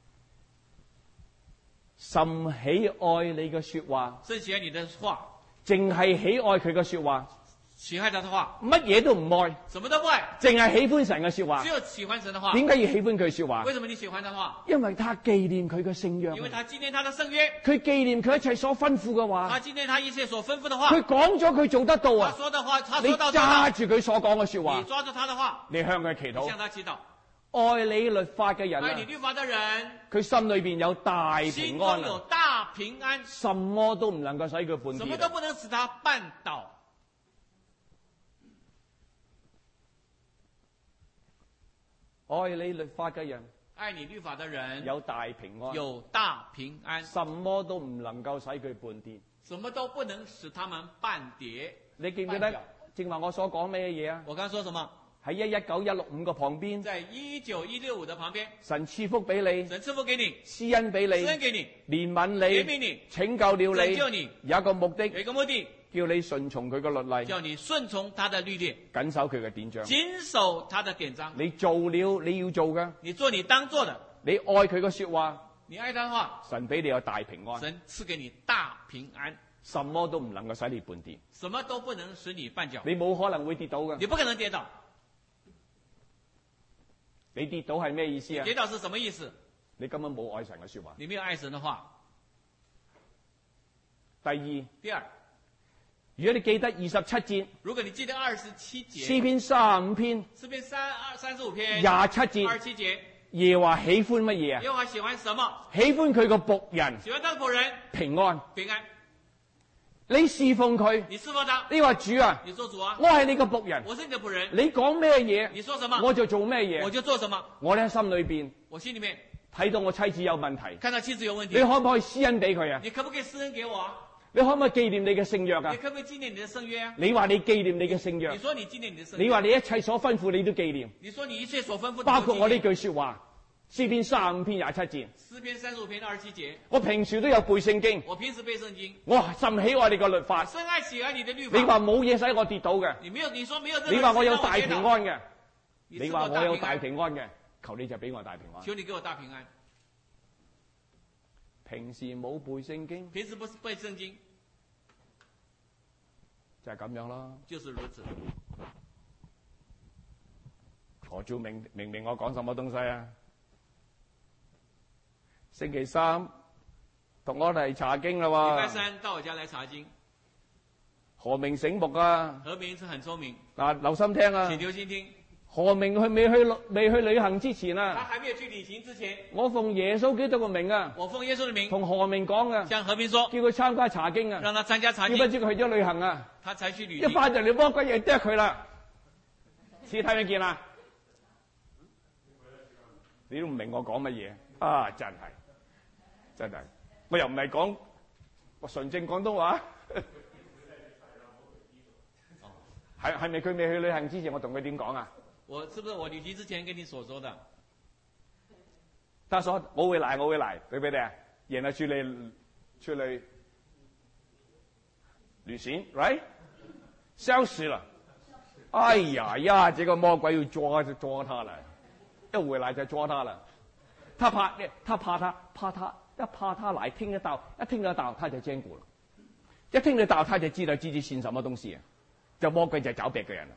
甚喜愛你嘅說話， 甚喜愛你的話， 淨係喜愛佢嘅說話， 喜愛他的話， 乜嘢都唔愛， 什麼都不愛， 淨係喜歡神嘅說話只。有喜歡神的話。 點解要喜歡佢說話？ 為什麼你喜歡他的話？ 因為他紀念佢嘅聖約， 因為他紀念他的聖約， 佢紀念佢一切所吩咐嘅話， 他紀念他一切所吩咐的話。 佢講咗佢做得到他啊！ 說的話，他你說到揸住佢所講嘅說話你，抓住他的話， 你向佢祈你向禱。 他祈禱。 愛你律法嘅人啊， 愛你律法的人， 佢心裏邊有大心平中有安啊， 大平安， 什麼都唔能夠使佢半什麼跌啊。 都不能使他絆倒。 愛你律法嘅人愛你律法的人有大平安， 有大平安， 什麼都唔能夠使佢半跌。 什麼都不能使他們絆跌。 你記唔記得正話我所講咩嘢啊？ 我剛剛說什麼？ 喺119165個旁邊， 在19165的旁邊， 神賜福俾你， 神賜福給你， 施恩俾施恩你， 給你， 憐憫憐憫你， 拯救了拯救你， 有一個目的， 有一個目的， 叫你順從佢嘅律例， 叫你順從他的律例， 謹守佢嘅典章。 謹守他的典章。 你做了你要做嘅， 你做你當做的， 你愛佢嘅說話， 你愛他的話， 神俾你有大平安， 神賜給你大平安， 什麼都唔能夠使你半跌， 什麼都不能使你絆腳， 你冇可能會跌倒嘅。 你不可能跌倒。 你跌倒係咩意思啊？ 跌倒是什麼意思？ 你根本冇愛神嘅說話。 你沒有愛神的話。 第二， 第二， 如果你記得27節， 如果你記得27節， 詩篇35篇詩篇35篇 27節， 27節， 耶和華喜歡乜嘢啊？ 耶和華喜歡什麼？ 喜歡佢個僕人喜歡他的僕人平安。 平安。 你侍奉佢， 你侍奉他， 你話主啊， 你做主啊， 我係你個僕人， 我是你的僕人， 你講咩嘢， 你說什麼， 我就做咩我嘢。 就做什麼。 我喺心裏邊我心裏面睇到我妻子有問題， 看到妻子有問你題， 可唔可以施恩俾佢啊？ 你可不可以施恩給我啊？ 你可唔可以紀念你嘅聖約啊你？可不可以紀念你的聖約啊？ 你話你紀念你嘅聖你約， 說你紀念你的聖約， 你話你一切所吩咐你都紀念， 你說你一切所吩咐的包括我呢都紀念。 句說話，詩篇35篇27節。 詩篇35篇27節， 我平時都有背聖經， 我平時背聖經， 我甚喜愛你個律法。 深愛喜愛你的律法。 你話冇嘢使我跌倒嘅， 你沒有，你說沒有任何你話我有事讓大跌倒， 平安嘅， 你你話我有大平安嘅，求你就俾我大平安。 求你給我大平安。 平時冇背聖經平時不是背聖經， 就係咁樣啦。 就是如此。 何照明我講什麼東西啊？星期三同我嚟查經啦禮拜喎。 三到我家來查經， 何明醒目啊！ 何明是很聰明， 嗱，留心聽啊請！留心聽。 何明佢未去旅行之前他啊， 還沒有去旅行之前， 我奉耶穌基督嘅名啊， 我奉耶穌的名同何明講啊， 向何明說， 叫佢參加查經啊， 讓他參加查要不經， 知佢去咗旅行啊， 他才去旅一行。 翻就嚟魔鬼嘢啄佢啦，似睇唔見啦？你都唔明我講乜嘢啊！真係，我又唔係講我純正廣東話，係咪佢未去旅行之前，我同佢點講啊？ 我是不是我旅行之前跟你所說的？ 他說我會來，對不對啊？然後出嚟旅行 ，right？消失了。哎呀，這個魔鬼要抓他了，一回來就抓他了。他怕他來聽得到，一聽得到他就堅固了，一聽得到他就知道自己信什麼東西啊！就魔鬼就找別個人了。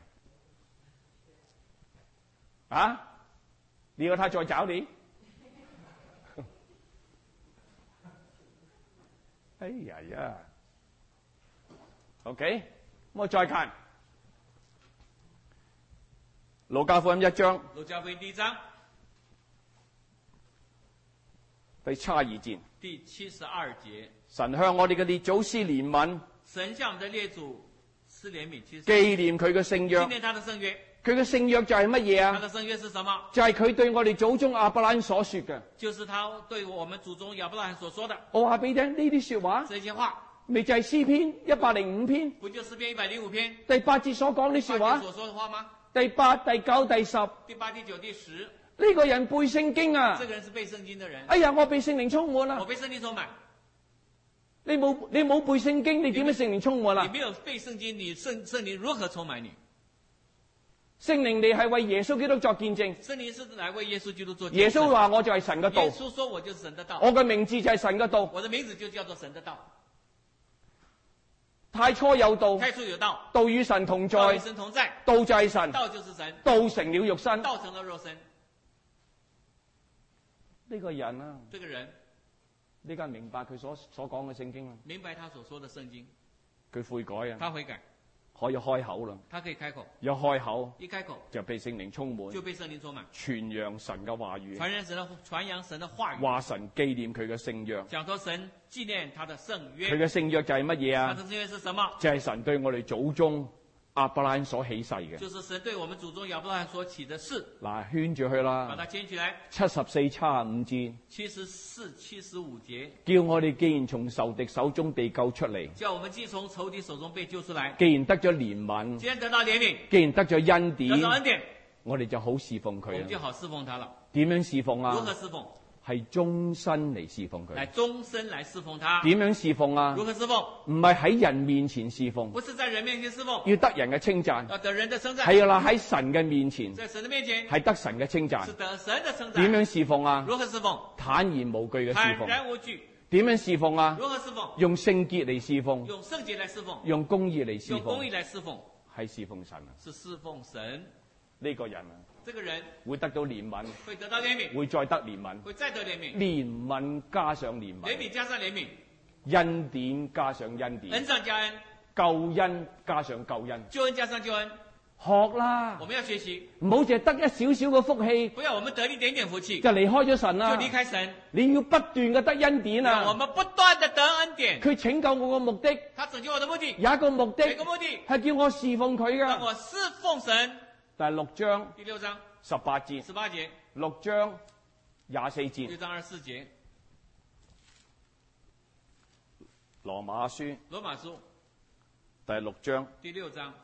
啊！你要他再找你？哎呀，OK，我再看路加福音1章路加福音第1章第72節， 第72節， 神向我哋嘅列祖施憐憫， 神向我們的列祖施憐憫，其實紀念佢嘅聖紀約。 念他的聖約。 佢嘅聖約就係乜嘢啊？ 他的聖約是什麼？ 就係佢對我哋祖宗亞伯蘭所說嘅。 就是他對我們祖宗亞伯拉罕所說的我話俾你聽，呢啲說話這些話， 咪就係詩篇105篇不就詩篇105篇第8節所講啲說話， 所說的話嗎？ 第8、第9、第10。 第8、第9、第10， 呢個人背聖經啊！ 這個人是背聖經的人。 哎呀，我被聖靈充滿我啦！ 被聖靈充滿。 你冇背聖經，你點樣聖靈充滿啦？ 你沒有背聖經，你聖靈如何充滿你？ 聖靈你係為耶穌基督作見證。 聖靈是來為耶穌基督做見證。 耶穌話我就係神嘅道耶，穌說我就是神的道。 我嘅名字就係神嘅道。 我的名字就叫做神的道。 太初有道， 太初有道， 道與神同在道與，神同在， 道就係神， 道就是神， 道成了肉身。 道成了肉身。 呢個人啊， 這個人呢家明白佢所講嘅聖經啊， 明白他所說的聖經， 佢悔改啊， 他悔改， 可以開口啦， 他可以開口， 一開口一開口就被聖靈充滿， 就被聖靈充滿， 傳揚神嘅話語， 傳揚神的話語， 話神紀念佢嘅聖約。 講說神紀念他的聖佢約。 嘅聖約就係乜嘢啊？ 他的聖約是什麼？ 就係神對我哋祖宗亞伯蘭所起誓嘅。 就是神對我們祖宗亞伯拉罕所起的誓。 嗱，圈住佢把它啦， 圈起來。 74、75節， 74、75節， 叫我哋既然從仇敵手中被救出嚟， 叫我們既從仇敵手中被救出來， 既然得咗憐憫， 既然得到憐憫， 既然得咗恩典得，到恩典， 我哋就好侍奉佢啊！ 我們就好侍奉他了。 點樣侍奉如何啊？ 侍奉？ 係終身嚟侍奉來佢。 終身來侍奉他。 點樣侍奉啊如？何侍奉？ 唔係喺人面前侍奉， 不是在人面前侍奉， 要得人嘅稱讚。 要得人的稱讚。 係啦，喺神嘅面前在神的面前係得神嘅稱讚是。得神的稱讚。 點樣侍奉啊？ 如何侍奉？ 坦然無懼嘅侍坦奉。 然無懼。 點樣侍奉啊？ 如何侍奉？ 用聖潔嚟侍奉， 用聖潔來侍奉， 用公義嚟侍奉用公義，來侍奉， 係侍奉神啊！ 是侍奉神。 呢個人啊， 這個人會得到憐憫， 會得到憐憫， 會再得憐憫， 會再得憐憫， 憐憫加上憐憫， 憐憫加上憐憫， 恩典加上恩典， 恩上加恩， 救恩加上救恩。 救恩加上救恩。 學啦我，們要學習， 唔好淨係得一少少嘅福氣不要我們得一點點福氣就離開咗神就啦。 離開神， 你要不斷嘅得恩典讓我啊！ 們不斷的得恩典。 佢拯救我嘅目的他拯救我的目的有一個目的有一個目的， 係叫我侍奉佢噶。 讓我侍奉神。 第6章第6章 18節， 18節 6章24 ，6 節， 章24節， 羅馬書羅馬書第6章第6章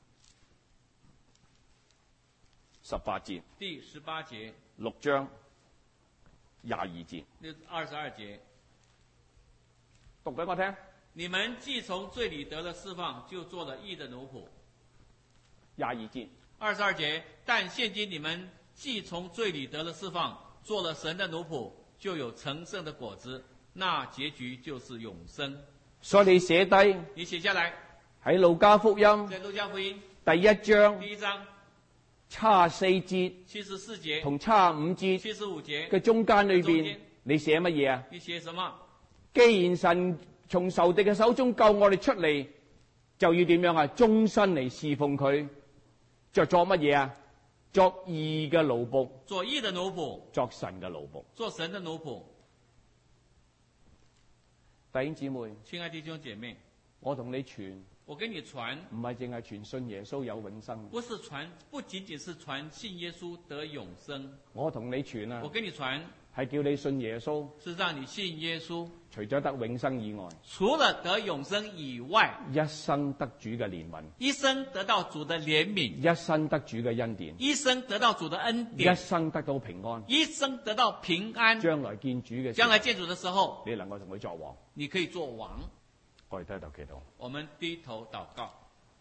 18節， 第18節 6章22節， 22節， 讀俾我聽。 你們既從罪裏得了釋放，就做了義的奴僕。 22節， 22節，但現今你們既從罪裏得了釋放，做了神的奴僕，就有成聖的果子，那結局就是永生。 所以你寫低你寫下來， 喺路加福音在路加福音第1章第1章 74節 74節同75節 75節嘅中間裏邊中間， 你寫乜嘢啊？ 你寫什麼？ 既然神從仇敵嘅手中救我哋出嚟，就要點樣啊？終身嚟侍奉佢，就作乜嘢啊？作義嘅奴僕， 做義的奴僕， 作神嘅奴僕。 做神的奴僕。 弟兄姊妹， 親愛弟兄姐妹， 我同你傳， 我跟你傳， 唔係淨係傳信耶穌有永生， 不是傳，不僅僅是傳信耶穌得永生。 我同你傳啊我，跟你傳， 係叫你信耶穌， 是讓你信耶穌， 除咗得永生以外， 除了得永生以外， 一生得主嘅憐憫， 一生得到主的憐憫， 一生得主嘅恩典， 一生得到主的恩一典， 生得到平安， 一生得到平安。 將來見主嘅時候將來見主的時候， 你能夠同佢作王。 你可以做王。 我哋低頭祈禱， 我們低頭禱告，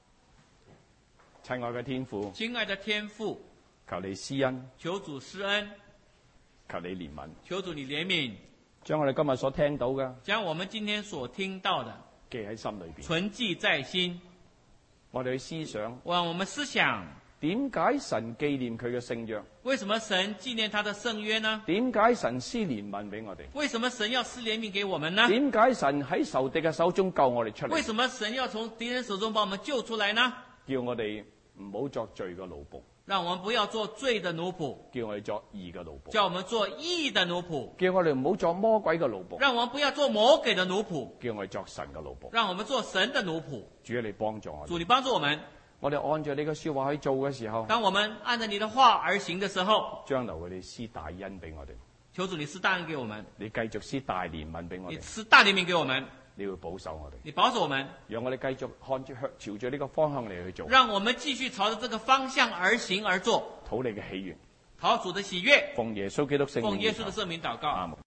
親愛嘅天父， 親愛的天父， 求你施恩， 求主施恩， 求你憐憫， 求主你憐憫， 將我哋今日所聽到嘅將我們今天所聽到的記喺心裏邊， 存記在心。 我哋去思想讓我們思想， 點解神紀念佢嘅聖約？ 為什麼神紀念他的聖約呢？ 點解神施憐憫俾我哋？ 為什麼神要施憐憫給我們呢？ 點解神喺仇敵嘅手中救我哋出嚟？ 為什麼神要從敵人手中把我們救出來呢？ 叫我哋唔好作罪嘅奴僕， 讓我們不要做罪的奴僕， 叫我哋作義嘅奴僕， 叫我們做義的奴僕， 叫我哋唔好作魔鬼嘅奴僕， 讓我們不要做魔鬼的奴僕， 叫我哋作神嘅奴僕。 讓我們做神的奴僕。 主啊，你幫助我哋。 主，你幫助我們。 我哋按照你嘅說話去做嘅時候， 當我們按照你的話而行的時候， 將來會你施大恩俾我哋， 求主你施大恩給我們， 你繼續施大憐憫俾我你哋， 施大憐憫給我們， 你會保守我哋， 你保守我們， 讓我哋繼續朝住呢個方向嚟去做， 讓我們繼續朝着這個方向而行而做， 討你嘅喜悅， 討主的喜悅， 奉耶穌基督聖名， 奉耶穌的聖名禱告。 阿門。